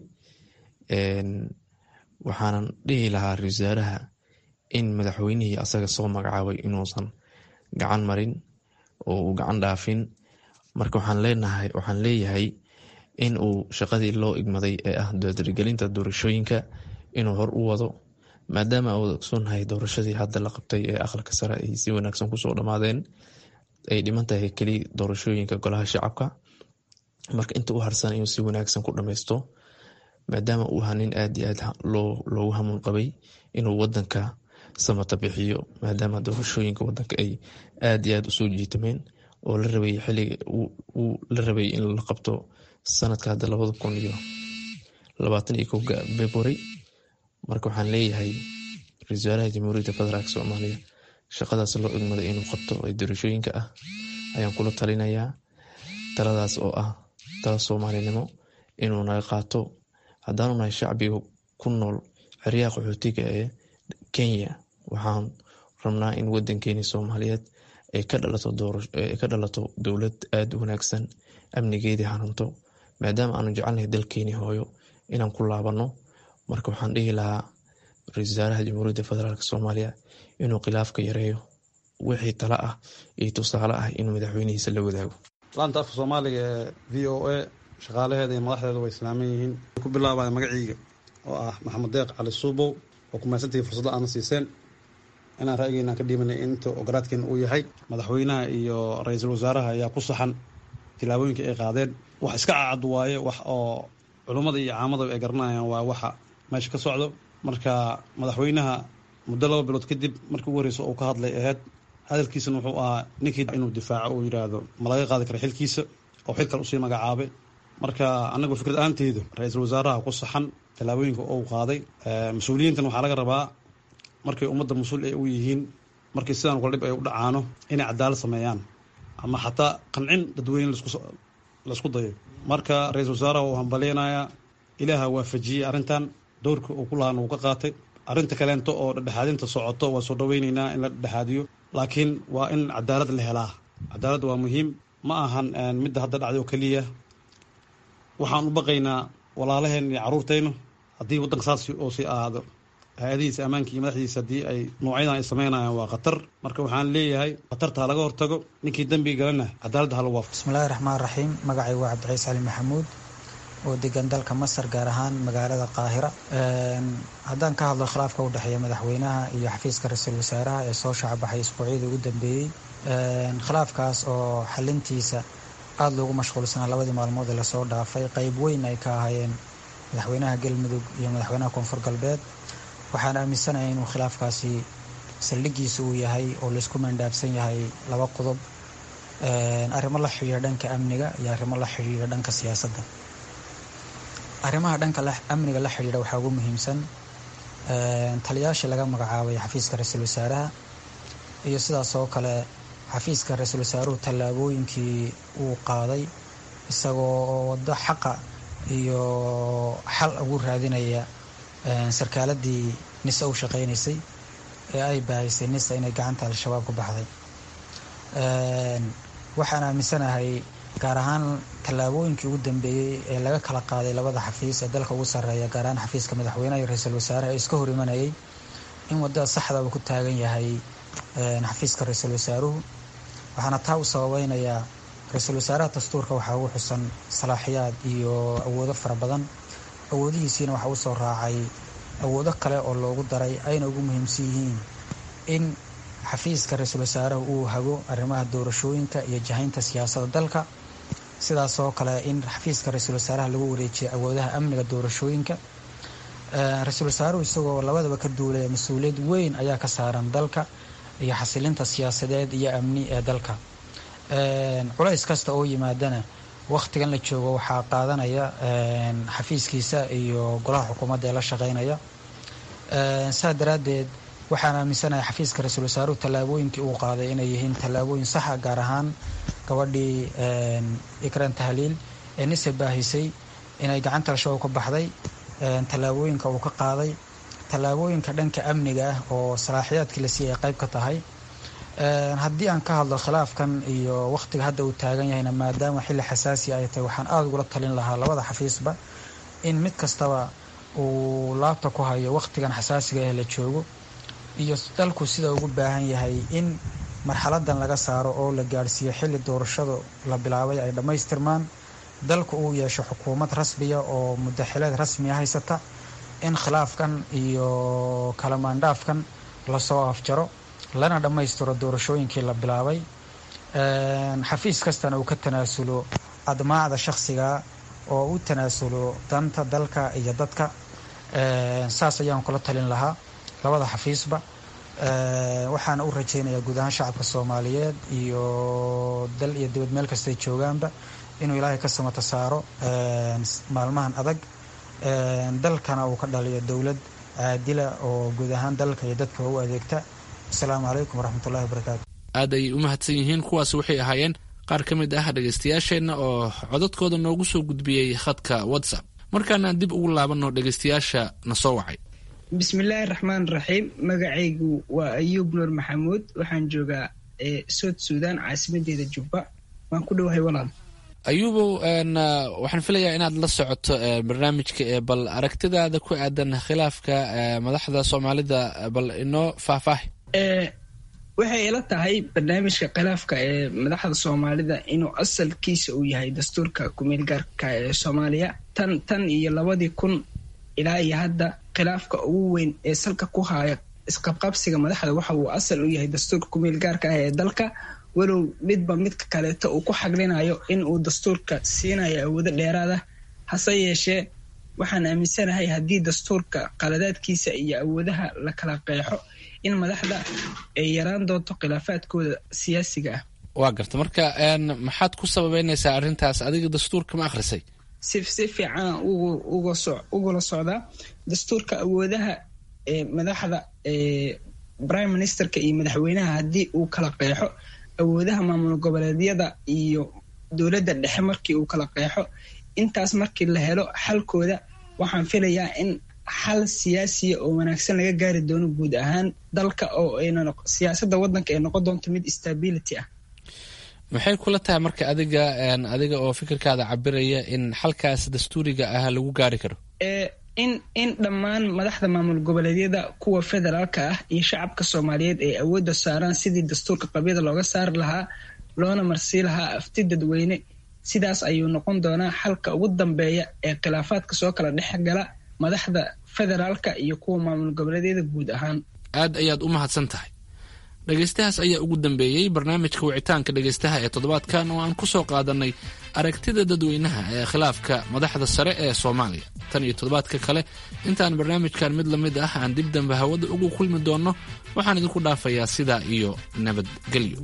waxaanan dhihi lahaa ra-iisul wasaaraha in madaxweynihii asaga soo magacaabay inuusan gacan marin oo uu gacan dhaafin. marka waxaan leenahay waxaan leeyahay in uu shaqadii loo igmaday ee ah dardargelinta doorashooyinka inuu hor u wado, maadaama uu ogsoonnahay doorashadii hadda la qabtay ee aqalka sare ay si wanaagsan kusoo dhammaadeen, ay dhiman tahay keliya doorashooyinka golaha shacabka. marka inta u harsan inuu si wanaagsan ku dhammaysto, maadaama uu ahaa nin aada iyo aad loogu hamuun qabay inuu wadanka samata bixiyo, maadaama doorashooyinka wadanka ay aada iyo aad usoo jiitameen oo la rabay xiliga uu la rabay in la qabto sanadka hadda labada kun iyo labaatan iyo kowga february. marka waxaan leeyahay ra-iisul wasaaraha jamhuuriyadda federaalk soomaaliya shaqadaas loo igmaday inuu qabto ee doorashooyinka ah ayaan kula talinayaa. taladaas oo ah tala soomaalinimo inuu naga qaato. haddaanu nahay shacbiga ku nool xeryaha qaxootiga ee kenya, waxaan rabnaa in wadankeeni soomaaliyeed ay ka dhalato dowlad aada u wanaagsan, amnigeedii hanunto, maadaama aanu jecelnahay dalkeeni hooyo inaan ku laabano. marka waxaan dhihi lahaa ra-iisul wasaaraha jamhuuriyadda federaalk soomaaliya inuu khilaafka yareeyo, wixii tala ah iyo tusaale ah inuu madaxweynihiisa la wadaago. laanta afka soomaaliga ee v o a shaqaalaheeda iyo madaxdeeda way islaaman yihiin. ku bilaabaya magaciiga oo ah maxamed deeq cali suubow, oo ku mahadsantihiin fursadda aana siiseen inaan ra'yigeena ka dhiibanay inta ogolaadkeena uu yahay. madaxweynaha iyo ra-iisul wasaaraha ayaa ku saxan tilaabooyinka ay qaadeen. wax iska cacad waaye, wax oo culummada iyo caamada ay garanayaan waa waxa meesha ka socdo. marka madaxweynaha muddo laba bilood kadib markii ugu horreysa uu ka hadlay ahayd, hadalkiisana wuxuu ahaa ninkii inuu difaaco uu yidhaahdo ma laga qaadi kara xilkiisa oo xil kale usii magacaabay. marka annagu fikrad ahaanteedu ra-iisul wasaaraha ku saxan tallaabooyinka uu qaaday. mas-uuliyiintan waxaa laga rabaa markay ummadda mas-uul ay u yihiin, markii sidaan kula dhib ay u dhacaano inay cadaalad sameeyaan ama xataa qancin dadweyne laisku dayo. marka ra-iisul wasaaraha uu hambaleynayaa, ilaaha waafajiyey arrintan, dowrka uu ku lahaana uu ka qaatay. arrinta kaleento oo dhexdhexaadinta socoto waa soo dhaweyneynaa in la dhexdhexaadiyo, laakiin waa in cadaalad la helaa. cadaaladda waa muhiim, ma ahan midda hadda dhacday oo keliya. waxaan u baqaynaa walaalaheen iyo carruurtaynu haddii waddanka saas oo sii ahaado, hay-adihiisa ammaanka iyo madaxdiisa haddii ay noocyadan ay sameynayaan waa khatar. marka waxaan leeyahay khatarta ha laga hortago, ninkii dembiga galana cadaaladda ha lagu waafaqo. bismillahi raxmaan raxiim. magacay waa cabdiciis cali maxamuud oo degan dalka masar, gaar ahaan magaalada qaahira. haddaan ka hadlo khilaafka u dhexeeya madaxweynaha iyo xafiiska ra-iisul wasaaraha ee soo shacbaxay isbuucyadii ugu dambeeyey, khilaafkaas oo xalintiisa aada loogu mashquulsanaa labadii maalmood ee lasoo dhaafay, qeyb weyn ay ka ahaayeen madaxweynaha galmudug iyo madaxweynaha koonfur galbeed. waxaan aaminsanahay inuu khilaafkaasi saldhigiisa uu yahay oo laysku mandhaabsan yahay laba qodob, arrimo la xidhiira dhanka amniga iyo arrimo la xidhiira dhanka siyaasadda. arrimaha dhanka amniga la xidhiidha waxaa ugu muhiimsan taliyaashii laga magacaabay xafiiska ra-iisul wasaaraha, iyo sidaas oo kale xafiiska ra-iisul wasaaruhu tallaabooyinkii uu qaaday isagoo waddo xaqa iyo xal ugu raadinaya sarkaaladii nisa u shaqaynaysay ee ay baahisay nisa inay gacanta al-shabaab ku baxday. waxaan aaminsanahay gaar ahaan tallaabooyinkii ugu dambeeyey ee laga kala qaaday labada xafiis ee dalka ugu sarreeya, gaar ahaan xafiiska madaxweynaha iyo ra-iisul wasaaraha ee iska hor imanayay, in wadada saxda uu ku taagan yahay xafiiska ra-iisul wasaaruhu waxaana taa u sababeynayaa ra-iisul wasaaraha dastuurka waxaa ugu xusan salaaxiyaad iyo awoodo fara badan. awoodihiisiina waxaa usoo raacay awoodo kale oo loogu daray ayna ugu muhiimsan yihiin in xafiiska ra-iisul wasaaruhu uu hago arrimaha doorashooyinka iyo jahaynta siyaasadda dalka, sidaasoo kale in xafiiska ra-iisul wasaaraha lagu wareejiyo awoodaha amniga doorashooyinka. ra-iisul wasaaruhu isagoo labadaba ka duulaya mas-uuliyad weyn ayaa ka saaran dalka iyo xasilinta siyaasadeed iyo amni ee dalka. culays kasta oo yimaadana wakhtigan la joogo waxaa qaadanaya xafiiskiisa iyo golaha xukuumadda ee la shaqeynaya. saa daraaddeed waxaan aaminsanahay xafiiska ra-iisul wasaaruhu tallaabooyinkii uu qaaday inay yihiin tallaabooyin saxa, gaar ahaan gabadhii ikran tahliil ee nise baahisay inay gacanta al-shabaab ka baxday, tallaabooyinka uu ka qaaday, tallaabooyinka dhanka amniga ah oo salaaxiyaadkii la siiyay ay qayb ka tahay. haddii aan ka hadlo khilaafkan iyo wakhtiga hadda uu taagan yahayna, maadaama xilli xasaasi ay tahay, waxaan aada ugula talin lahaa labada xafiisba in mid kastaba uu laabta ku hayo wakhtigan xasaasiga ah la joogo iyo dalku sida ugu baahan yahay in marxaladan laga saaro oo la gaadhsiiyo xilli doorashadu la bilaabay ay dhammaystirmaan, dalku uu yeesho xukuumad rasmiya oo mudaxileed rasmiya haysata, in khilaafkan iyo kala maandhaafkan lasoo afjaro lana dhammaystiro doorashooyinkii la bilaabay. xafiis kastana uu ka tanaasulo admaacda shakhsiga oo u tanaasulo danta dalka iyo dadka. saas ayaan kula talin lahaa labada xafiisba. waxaana u rajaynayaa guud ahaan shacabka soomaaliyeed iyo dal iyo dibad meel kastay joogaanba inuu ilaahay ka samata saaro maalmahan adag, dalkana uu ka dhaliyo dowlad caadila oo guud ahaan dalka iyo dadka u adeegta. asalaamu calaykum waraxmatullahi wabarakaatu. aad ay u mahadsan yihiin. kuwaas waxay ahaayeen qaar ka mid ah dhegaystayaasheenna oo codadkooda noogu soo gudbiyey khadka whatsapp. markaana dib ugu laabanno dhegaystayaasha na soo wacay. bismillaahi raxmaan raxiim. magacaygu waa ayuub nuur maxamuud, waxaan joogaa sood suudaan, caasimadeeda jubba. waan ku dhowahay walaal. ayuubow, waxaan filayaa inaad la socoto barnaamijka ee bal aragtidaada ku aadan khilaafka madaxda soomaalida, bal inoo faahfaahi. waxay ila tahay barnaamijka khilaafka ee madaxda soomaalida inuu asalkiisa uu yahay dastuurka kumeel gaarka ee soomaaliya. tan tan iyo labadii kun ilaa iyo hadda khilaafka ugu weyn ee salka ku haya isqabqabsiga madaxda waxa uu asal u yahay dastuurka kumeel gaarka ah ee dalka, walow midba midka kaleeto uu ku xaglinayo in uu dastuurka siinayo awoodo dheeraad ah. hase yeeshee waxaan aaminsanahay haddii dastuurka qaladaadkiisa iyo awoodaha la kala qeexo in madaxda ay yaraan doonto khilaafaadkooda siyaasiga ah. waa garta. marka maxaad ku sababeynaysaa arrintaas? adiga dastuurka ma akhrisay? si si fiican ugula socdaa dastuurka. awoodaha madaxda prime ministerka iyo madaxweynaha haddii uu kala qeexo, awoodaha maamul goboleedyada iyo dowladda dhexe markii uu kala qeexo, intaas markii la helo xalkooda, waxaan filayaa in xal siyaasiya oo wanaagsan laga gaari doono guud ahaan dalka, oo ayna siyaasadda waddanka ay noqon doonto mid stability ah. maxay kula tahay marka adiga adiga oo fikirkaada cabiraya in xalkaas dastuuriga ah lagu gaari karo? in in dhammaan madaxda maamul goboleedyada, kuwa federaalka ah iyo shacabka soomaaliyeed ay awoodda saaraan sidii dastuurka qabyada looga saari lahaa, loona marsii lahaa afti dadweyne. sidaas ayuu noqon doonaa xalka ugu dambeeya ee khilaafaadka soo kala dhex gala madaxda federaalka iyo kuwa maamul goboleedyada guud ahaan. aad ayaad u mahadsan tahay. dhegaystahaas ayaa ugu dambeeyey barnaamijka wicitaanka dhegaystaha ee toddobaadkan oo aan ku soo qaadanay aragtida dadweynaha ee khilaafka madaxda sare ee soomaaliya. tan iyo toddobaadka kale intaan barnaamijkan mid la mid ah aan dib dambe hawada ugu kulmi doonno, waxaan idinku dhaafayaa sidaa iyo nabadgelyo.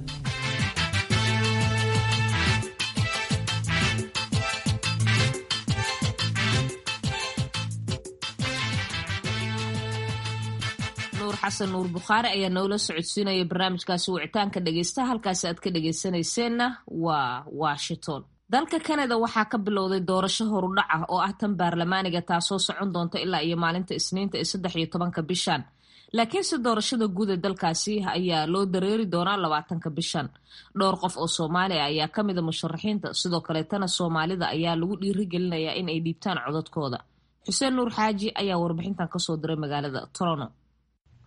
xasan nuur bukhaari ayaa noola socodsiinaya barnaamijkaasi wicitaanka dhegaystaha. halkaasi aad ka dhegaysanayseena waa washington. dalka Canada waxaa ka bilowday doorasho horudhac ah oo ah tan baarlamaaniga, taasoo socon doonta ilaa iyo maalinta isniinta ee saddex iyo tobanka bishan. laakiinse doorashada guud ee dalkaasi ayaa loo dareeri doonaa labaatanka bishan. dhowr qof oo Soomaali ah ayaa ka mid ah musharaxiinta, sidoo kaleetana Soomaalida ayaa lagu dhiirigelinayaa in ay dhiibtaan codadkooda. xuseen nuur xaaji ayaa warbixintan kasoo diray magaalada Toronto.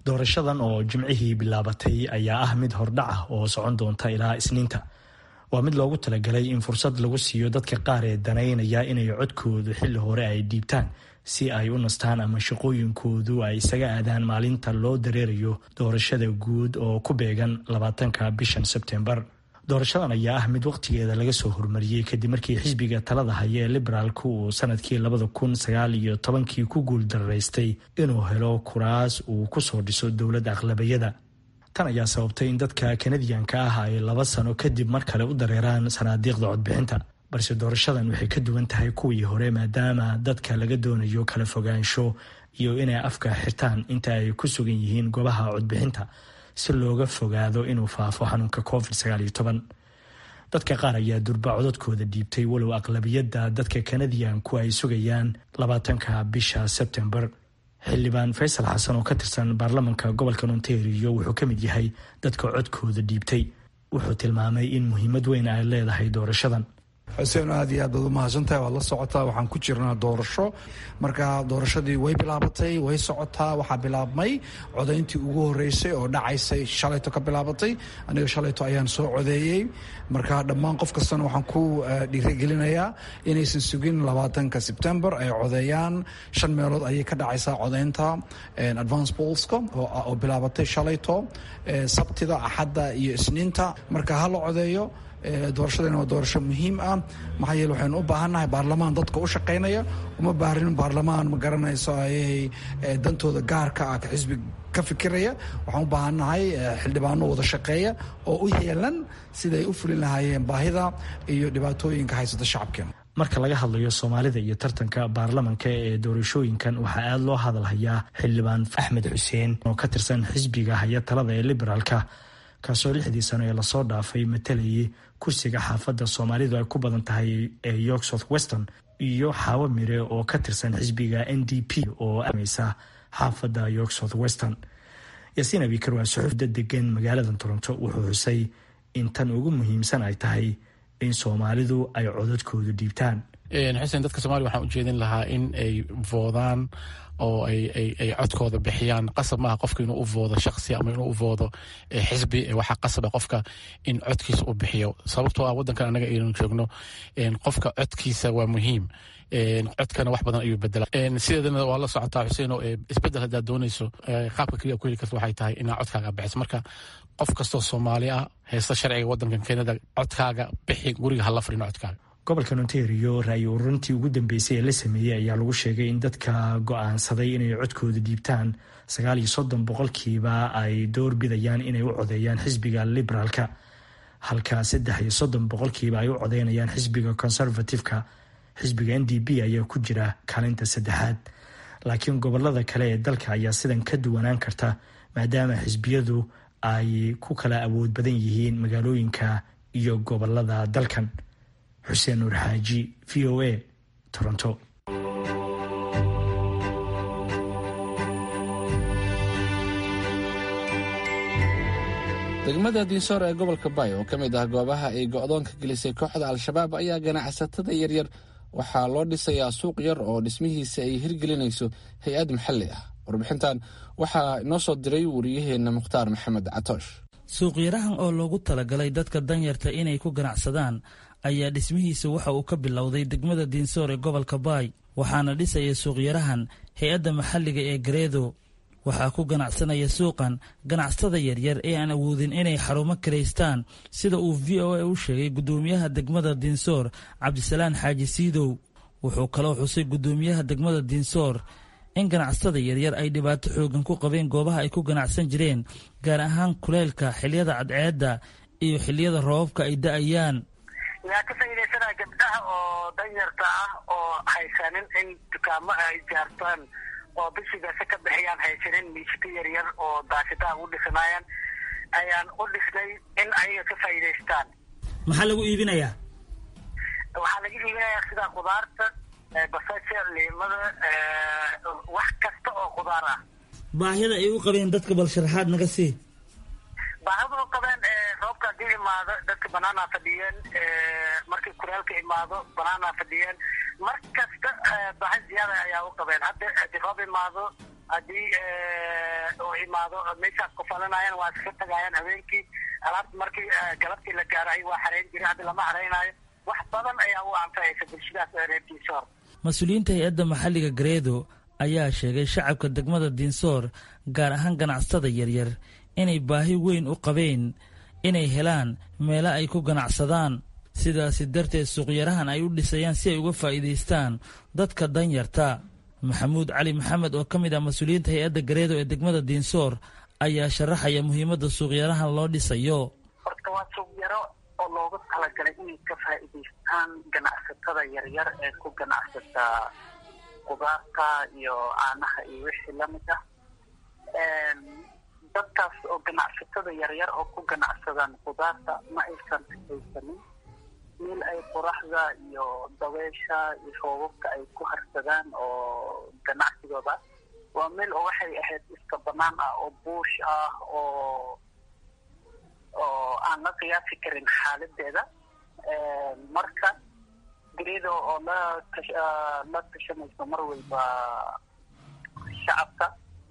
doorashadan oo jimcihii bilaabatay ayaa ah mid hordhac ah oo socon doonta ilaa isniinta. waa mid loogu talagalay in fursad lagu siiyo dadka qaar ee danaynaya inay codkoodu xilli hore ay dhiibtaan si ay u nastaan ama shaqooyinkoodu ay isaga aadaan maalinta loo dareerayo doorashada guud oo ku beegan labaatanka bishan sebtembar. doorashadan ayaa ah mid waqtigeeda laga soo hormariyey kadib markii xisbiga talada haya ee liberaalku uu sanadkii labada kun sagaal iyo tobankii ku guuldaraystay inuu helo kuraas uu kusoo dhiso dowladda aqlabiyada. tan ayaa sababtay in dadka kanadiyanka ah ay laba sano kadib mar kale u dareeraan sanaadiiqda codbixinta, balse doorashadan waxay ka duwan tahay kuwii hore maadaama dadka laga doonayo kala fogaansho iyo inay afka xirtaan inta ay ku sugan yihiin goobaha codbixinta si looga fogaado inuu faafo xanuunka covid sagaal iyo toban. dadka qaar ayaa durba codadkooda dhiibtay walow aqlabiyadda dadka kanadiyanku ay sugayaan labaatanka bisha sebtembar. xildhibaan faysal xasan oo ka tirsan baarlamanka gobolka ontario wuxuu ka mid yahay dadka codkooda dhiibtay. wuxuu tilmaamay in muhiimad weyn ay leedahay doorashadan. xuseen aad iyo aad baad u mahadsantahay, waad la socotaa, waxaan ku jirnaa doorasho. marka doorashadii way bilaabatay, way socotaa. waxaa bilaabmay codayntii ugu horeysay oo dhacaysay shalayto ka bilaabatay. aniga shalayto ayaan soo codeeyey. marka dhammaan qof kastana waxaan ku dhiirigelinayaa inaysan sugin labaatanka sebtembar ay codeeyaan. shan meelood ayay ka dhacaysaa codaynta advance polska oo bilaabatay shalayto, sabtida, axadda iyo isniinta. marka ha la codeeyo. doorashadana waa doorasho muhiim ah maxaa yeele waxaynu u baahannahay baarlamaan dadka u shaqaynaya. uma baahrin baarlamaan ma garanayso ayay dantooda gaarka ah xisbi ka fikiraya. waxaan u baahannahay xildhibaano wada shaqeeya oo u heelan siday u fulin lahaayeen baahida iyo dhibaatooyinka haysata shacabkeena. marka laga hadlayo soomaalida iyo tartanka baarlamanka ee doorashooyinkan waxaa aada loo hadalhayaa xildhibaan axmed xuseen oo ka tirsan xisbiga haya talada ee liberaalka, kaasoo lixdii sano ee lasoo dhaafay matalayay kursiga xaafadda soomaalidu ay ku badan tahay ee york south western, iyo xaawo mire oo ka tirsan xisbiga n d p oo ameysa xaafadda york south western. yaasiin abikar waa suxuufda degan magaalada toronto wuxuu xusay in tan ugu muhiimsan ay tahay in soomaalidu ay codadkooda dhiibtaan. xuseen, dadka soomaliya waxaan ujeedin lahaa in ay voodaan oo ay codkooda bixiyaan. qasab maaha qofka inuu u voodo shaqsi ama inuu u voodo xisbi. waxaa qasaba qofka in codkiisa u bixiyo, sababtoo ah wadankan anaga aynu joogno qofka codkiisa waa muhiim. codkana wax badan ayuu bedelaa. sideedana waa la socotaa xuseen oo isbedel haddaad doonayso qaabka keliya ku heli karta waxay tahay inaa codkaaga bixiso. marka qof kastoo soomaali ah haysta sharciga wadankan Canada, codkaaga bixi, guriga hala fadhino codkaaga. gobolka ontario ra'yi ururintii ugu dambeysay ee la sameeyey ayaa lagu sheegay in dadka go'aansaday inay codkooda dhiibtaan sagaal iyo soddon boqolkiiba ay door bidayaan inay u codeeyaan xisbiga liberaalka, halka saddex iyo soddon boqolkiiba ay u codeynayaan xisbiga conservative-ka. xisbiga n d p ayaa ku jira kaalinta saddexaad. laakiin gobolada kale ee dalka ayaa sidan ka duwanaan karta maadaama xisbiyadu ay ku kala awood badan yihiin magaalooyinka iyo gobolada dalkan. xuseen nuur xaaji, v o a, toronto. degmada diisoor ee gobolka bay oo ka mid ah goobaha ay go'doonka gelisay kooxda al-shabaab ayaa ganacsatada yaryar waxaa loo dhisayaa suuq yar oo dhismihiisa ay hirgelinayso hay-ad maxalli ah. warbixintan waxaa inoo soo diray wariyaheenna mukhtaar maxamed catoosh. suuqyarahan oo loogu talagalay dadka danyarta inay ku ganacsadaan ayaa dhismihiisa waxa uu ka bilowday degmada diinsoor ee gobolka baay, waxaana dhisaya suuqyarahan hay-adda maxalliga ee gareedo. waxaa ku ganacsanaya suuqan ganacsatada yaryar ee aan awoodin inay xarumo kiraystaan, sida uu v o a u sheegay gudoomiyaha degmada diinsoor cabdisalaan xaaji siidow. wuxuu kaloo xusay gudoomiyaha degmada diinsoor in ganacsatada yaryar ay dhibaato xoogan ku qabeen goobaha ay ku ganacsan jireen, gaar ahaan kuleylka, xilliyada cadceedda iyo xilliyada roobabka ay da-ayaan. yaa ka faa'iidaysanaya gabdhaha oo danyarta ah oo haysanin in dukaamo ay jaartaan oo bishigaasi ka bixiyaan, haysanin miiska yaryar oo daashitaa u dhisanaayaan, ayaan u dhisnay in ayaga ka faa'iidaystaan. maxaa lagu iibinayaa? waxaa laga iibinayaa sida khudaarta, basasha, liimada, wax kasta oo khudaar ah. baahida ay u qabeen dadka bal sharaxaad naga sii. baahida u qabeen roobka haddii imaado dadka banaanaa fadhiyeen, markii kuraalka imaado banaanaa fadhiyeen, mar kasta baahi ziyaada ayaa u qabeen. hadda haddii roob imaado, haddii oo imaado meeshaas ku falanayaan waa iska tagayaan habeenkii alaabta markii galabtii la gaaray waa xareyn jiray hadda lama xareynayo wax badan ayaa u anfacaysa bulshadaas reer Dinsoor. mas-uuliyiinta hay-adda maxalliga Gareedo ayaa sheegay shacabka degmada Dinsoor gaar ahaan ganacsatada yaryar inay baahi weyn u qabeen inay helaan meelo ay ku ganacsadaan sidaasi darteed suuqyarahan ay u dhisayaan si ay uga faa'iidaystaan dadka danyarta. maxamuud cali maxamed oo ka mid ah mas-uuliyiinta hay-adda Gareedo ee degmada Dinsoor ayaa sharaxaya muhiimadda suuqyarahan loo dhisayo. horta waa suuqyaro oo loogu talagalay inay ka faa'iidaystaan ganacsatada yaryar ee ku ganacsata qudaarta iyo caanaha iyo wixii lamid ah. dadkaas oo ganacsatada yaryar oo ku ganacsadaan qudaarta ma aysan haysanin meel ay qoraxda iyo dabeesha iyo roobabka ay ku harsadaan oo ganacsigooda waa meel oo waxay ahayd iska banaan ah oo buush ah oo oo aan la qiyaasi karin xaaladeeda. marka Gareedo oo la la tashanayso mar walba shacabka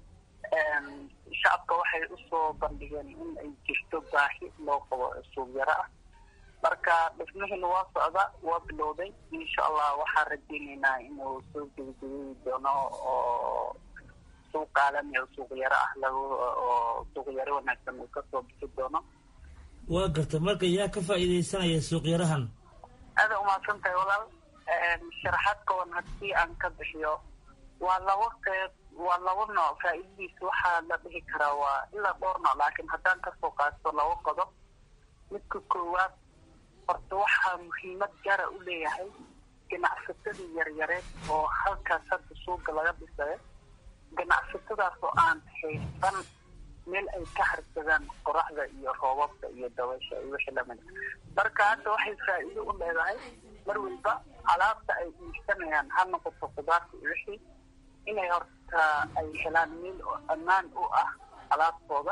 shacabka waxay usoo bandhigeen in ay jirto baahi loo qabo suuqyaro ah. marka dhismihina waa socda waa bilowday insha allah waxaan rajaynaynaa inuu soo gabagabeeyi doono oo suuq caalami oo suuqyaro ah lagu oo suuqyaro wanaagsan uu kasoo bixi doono. waa garta marka yaa ka faa'iidaysanaya suuqyarahan? aada umahadsan tahay walaal. sharaxaad kooban haddii aan ka bixiyo waa laba qeyb waa laba nooc. faa'iidadiisa waxaa la dhihi karaa waa ilaa dhowr nooc laakiin haddaan kasoo qaato laba qodob. midka koowaad horta waxaa muhiimad gaara u leeyahay ganacsatada yaryareed oo halkaas hadda suuqa laga dhisayo. ganacsatadaas oo aan haysan meel ay ka harsadaan qoraxda iyo roobabka iyo dabaysha iyo wixii lamid ah. marka hadda waxay faa'iido u leedahay mar walba alaabta ay iibsanayaan ha noqoto qudaarta iyo wixii inay horta ay helaan meel oo ammaan u ah alaabtooda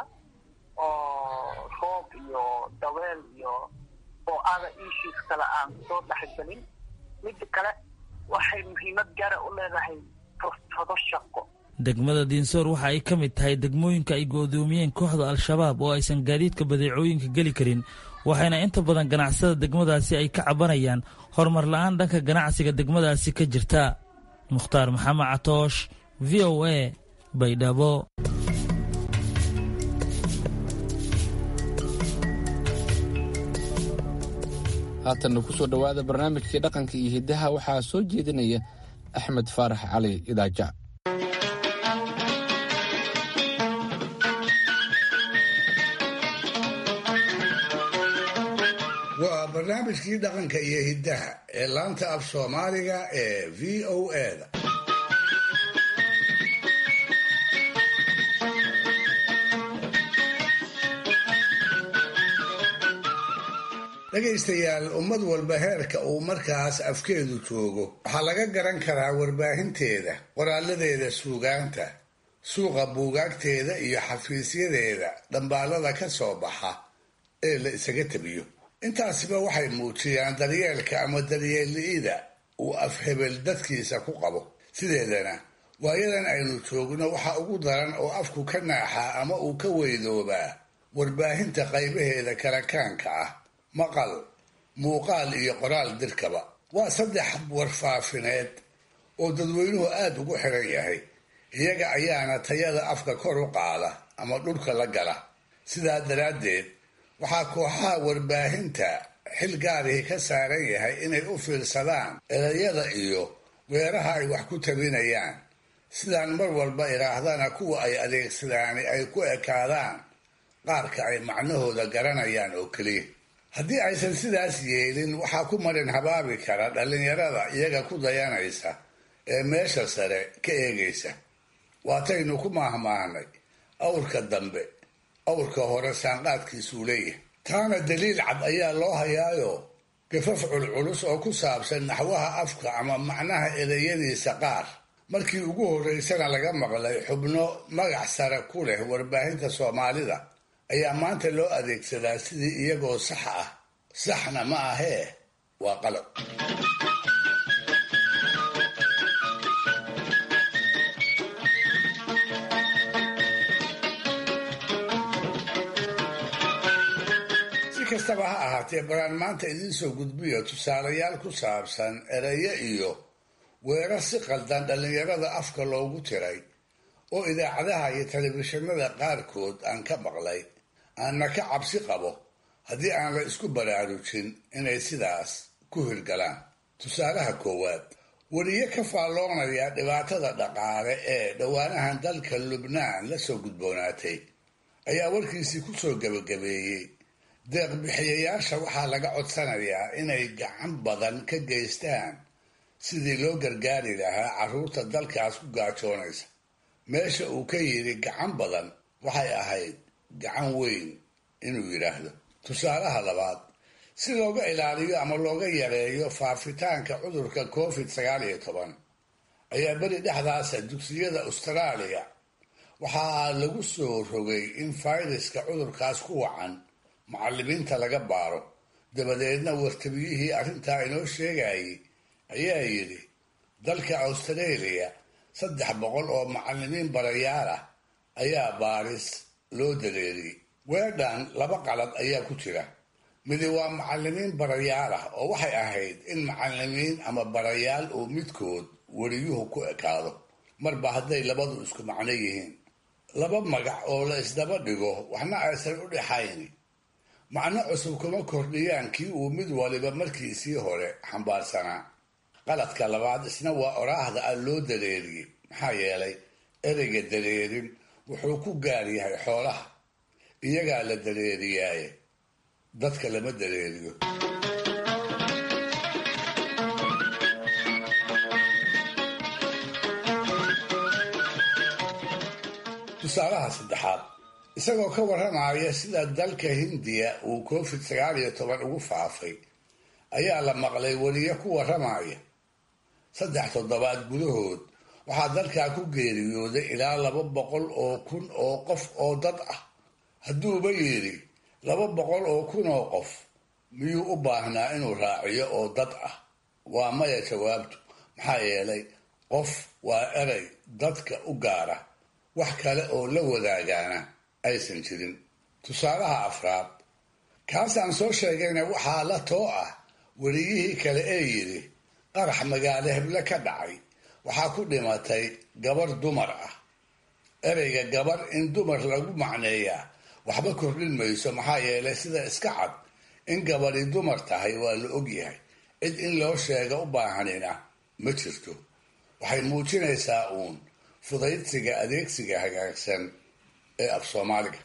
oo roob iyo dabeel iyo oo aada issues kale aan soo dhexgelin. midda kale waxay muhiimad gaara u leedahay fursado shaqo. degmada Dinsoor waxa ay ka mid tahay degmooyinka ay go'doomiyeen kooxda al-shabaab oo aysan gaadiidka badeecooyinka geli karin waxayna inta badan ganacsada degmadaasi ay ka cabanayaan horumar la'aan dhanka ganacsiga degmadaasi ka jirta. mukhtaar maxamed catoosh v o a Baydhabo. haatanna ku soo dhowaada barnaamijkii dhaqanka iyo hiddaha waxaa soo jeedinaya axmed faarax cali idaaja. waa barnaamijkii dhaqanka iyo hiddaha ee laanta af soomaaliga ee v o a-da. dhegaystayaal ummad walba heerka uu markaas afkeedu joogo waxaa laga garan karaa warbaahinteeda qoraaladeeda suugaanta suuqa buugaagteeda iyo xafiisyadeeda dhambaalada ka soo baxa ee la isaga tabiyo. intaasiba waxay muujiyaan daryeelka ama daryeelli'ida uu afhebel dadkiisa ku qabo. sideedana waayadan aynu joogno waxa ugu daran oo afku ka naaxaa ama uu ka weydoobaa warbaahinta qaybaheeda kala kaanka ah, maqal, muuqaal iyo qoraal dirkaba. waa saddex warfaafineed oo dadweynuhu aada ugu xiran yahay. iyaga ayaana tayada afka kor u qaada ama dhulka la gala. sidaa daraaddeed waxaa kooxaha warbaahinta xil gaarihii ka saaran yahay inay u fiirsadaan erayada iyo weeraha ay wax ku tabinayaan. sidaan mar walba idhaahdana kuwa ay adeegsadaani ay ku ekaadaan qaarka ay macnahooda garanayaan oo keliya. haddii aysan sidaas yeelin waxaa ku marin habaabi kara dhallinyarada iyaga ku dayanaysa ee meesha sare ka eegaysa. waataynu ku maahmaahnay awrka dambe awrka hore saanqaadkiisuu leeyahay. taana daliil cad ayaa loo hayaayo gafaf culculus oo ku saabsan naxwaha afka ama macnaha ereyadiisa qaar markii ugu horreysana laga maqlay xubno magac sare ku leh warbaahinta soomaalida ayaa maanta loo adeegsadaa sidii iyagoo sax ah. saxna ma ahee waa qalab. kastaba ha ahaatee baraan maanta idiin soo gudbiyo tusaalayaal ku saabsan erayo iyo weerar si qaldan dhallinyarada afka loogu tiray oo idaacadaha iyo telefishinada qaarkood aan ka maqlay aanna ka cabsi qabo haddii aan la isku baraarujin inay sidaas ku hirgalaan. tusaalaha koowaad, weriye ka faalloonaya dhibaatada dhaqaale ee dhowaanahan dalka lubnaan la soo gudboonaatay ayaa warkiisii ku soo gebagabeeyey deeqbixiyayaasha waxaa laga codsanayaa inay gacan badan ka geystaan sidii loo gargaari lahaa carruurta dalkaas ku gaajoonaysa. meesha uu ka yidhi gacan badan waxay ahayd gacan weyn inuu yidhaahdo. tusaalaha labaad, si looga ilaaliyo ama looga yareeyo faafitaanka cudurka covid sagaal iyo toban ayaa beri dhexdaasa dugsiyada austraaliya waxaa lagu soo rogay in fayraska cudurkaas ku wacan macallimiinta laga baaro. dabadeedna wartabiyihii arrintaa inoo sheegayay ayaa yidhi dalka australia saddex boqol oo macallimiin barayaal ah ayaa baaris loo dareeriyey. weedhan laba qalad ayaa ku jira. midi waa macallimiin barayaal ah oo waxay ahayd in macallimiin ama barayaal uu midkood weriyuhu ku ekaado marba hadday labadu isku macno yihiin. laba magac oo la isdaba dhigo waxna aysan u dhexayn macno cusub kuma kordhiyaan kii uu mid waliba markiisii hore xambaarsanaa. qaladka labaad isna waa oraahda aan loo dareeriyey. maxaa yeelay ereyga dareerin wuxuu ku gaar yahay xoolaha, iyagaa la dareeriyaaye dadka lama dareeriyo. tusaalaha saddexaad, isagoo ka warramaya sida dalka hindiya uu covid sagaal iyo toban ugu faafay ayaa la maqlay weriye ku warramaya saddex toddobaad gudahood waxaa dalkaa ku geeriyooday ilaa laba boqol oo kun oo qof oo dad ah. hadduuba yidhi laba boqol oo kun oo qof miyuu u baahnaa inuu raaciyo oo dad ah? waa maya jawaabtu. maxaa yeelay qof waa erey dadka u gaara, wax kale oo la wadaagaana aysan jirin. tusaalaha afraad, kaasaan soo sheegayna waxaa la too ah weriyihii kale ee yidhi qarax magaalo heble ka dhacay waxaa ku dhimatay gabar dumar ah. ereyga gabar in dumar lagu macneeyaa waxba kordhin mayso, maxaa yeelay sida iska cad in gabadhi dumar tahay waa la ogyahay. cid in loo sheega u baahanina ma jirto. waxay muujinaysaa uun fudaydsiga adeegsiga hagaagsan ee af soomaaliga.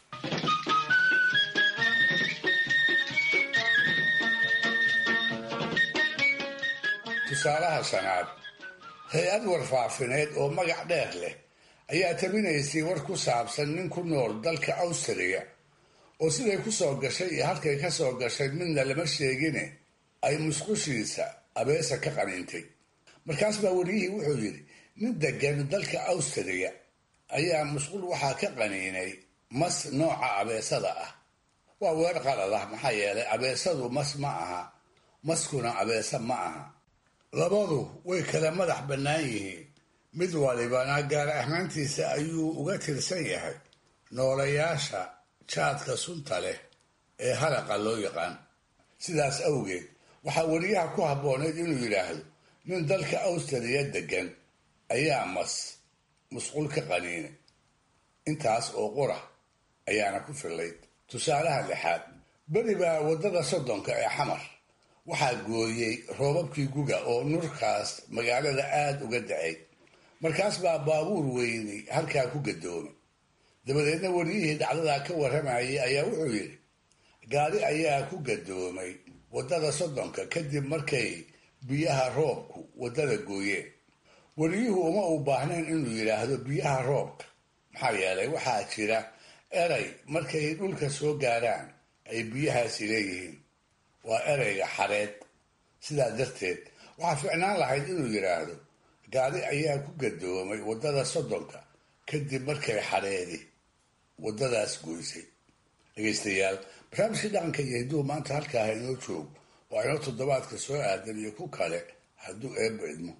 tusaalaha shanaad, hay-ad warfaafineed oo magac dheer leh ayaa tabinaysay war ku saabsan nin ku nool dalka awstriya oo siday ku soo gashay iyo halkay ka soo gashay midna lama sheegine ay musqushiisa abeesa ka qaniintay. markaas baa weriyihii wuxuu yidhi nin degan dalka awstriya ayaa musqul waxaa ka qaniinay mas nooca abeesada ah. waa weer qalad ah, maxaa yeelay abeesadu mas ma aha, maskuna abeesa ma aha. labadu way kala madax bannaan yihiin, mid walibana gaar ahaantiisa ayuu uga tirsan yahay noolayaasha jaadka sunta leh ee halaqa loo yaqaan. sidaas awgeed waxaa weriyaha ku habbooneyd inuu yidhaahdo nin dalka awstriya degan ayaa mas musqul ka qaniinay. intaas oo qura ayaana ku fillayd. tusaalaha lixaad, beri baa waddada soddonka ee xamar waxaa gooyey roobabkii guga oo nurkaas magaalada aada uga da-ay. markaas baa baabuur weyni halkaa ku gadoomay. dabadeedna weriyihii dhacdadaa ka warramayay ayaa wuxuu yidhi gaari ayaa ku gadoomay waddada soddonka kadib markay biyaha roobku waddada gooyeen. weriyuhu uma uu baahnayn inuu yidhaahdo biyaha roobka, maxaa yeelay waxaa jira erey markay dhulka soo gaaraan ay biyahaasi leeyihiin. waa ereyga xareed. sidaa darteed waxaa ficnaan lahayd inuu yidhaahdo gaari ayaa ku gadoomay waddada soddonka kadib markay xareedi waddadaas goysay. dhegaystayaal, barnaamijkii dhaqanka iyo hiduhu maanta halkaa ha inoo joog. waa inoo toddobaadka soo aadan iyo ku kale hadduu eebba idmo.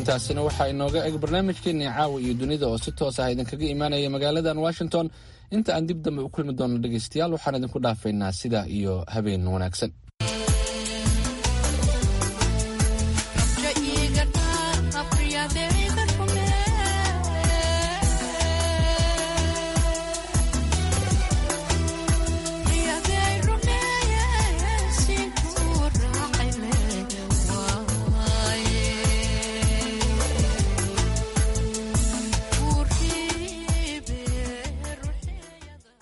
intaasina waxaa inooga eg barnaamijkeennii caawa iyo dunida oo si toos ah idinkaga imaanaya magaaladan washington. inta aan dib dambe u kulmi doono dhegaystayaal waxaan idinku dhaafaynaa sidaa iyo habeen wanaagsan.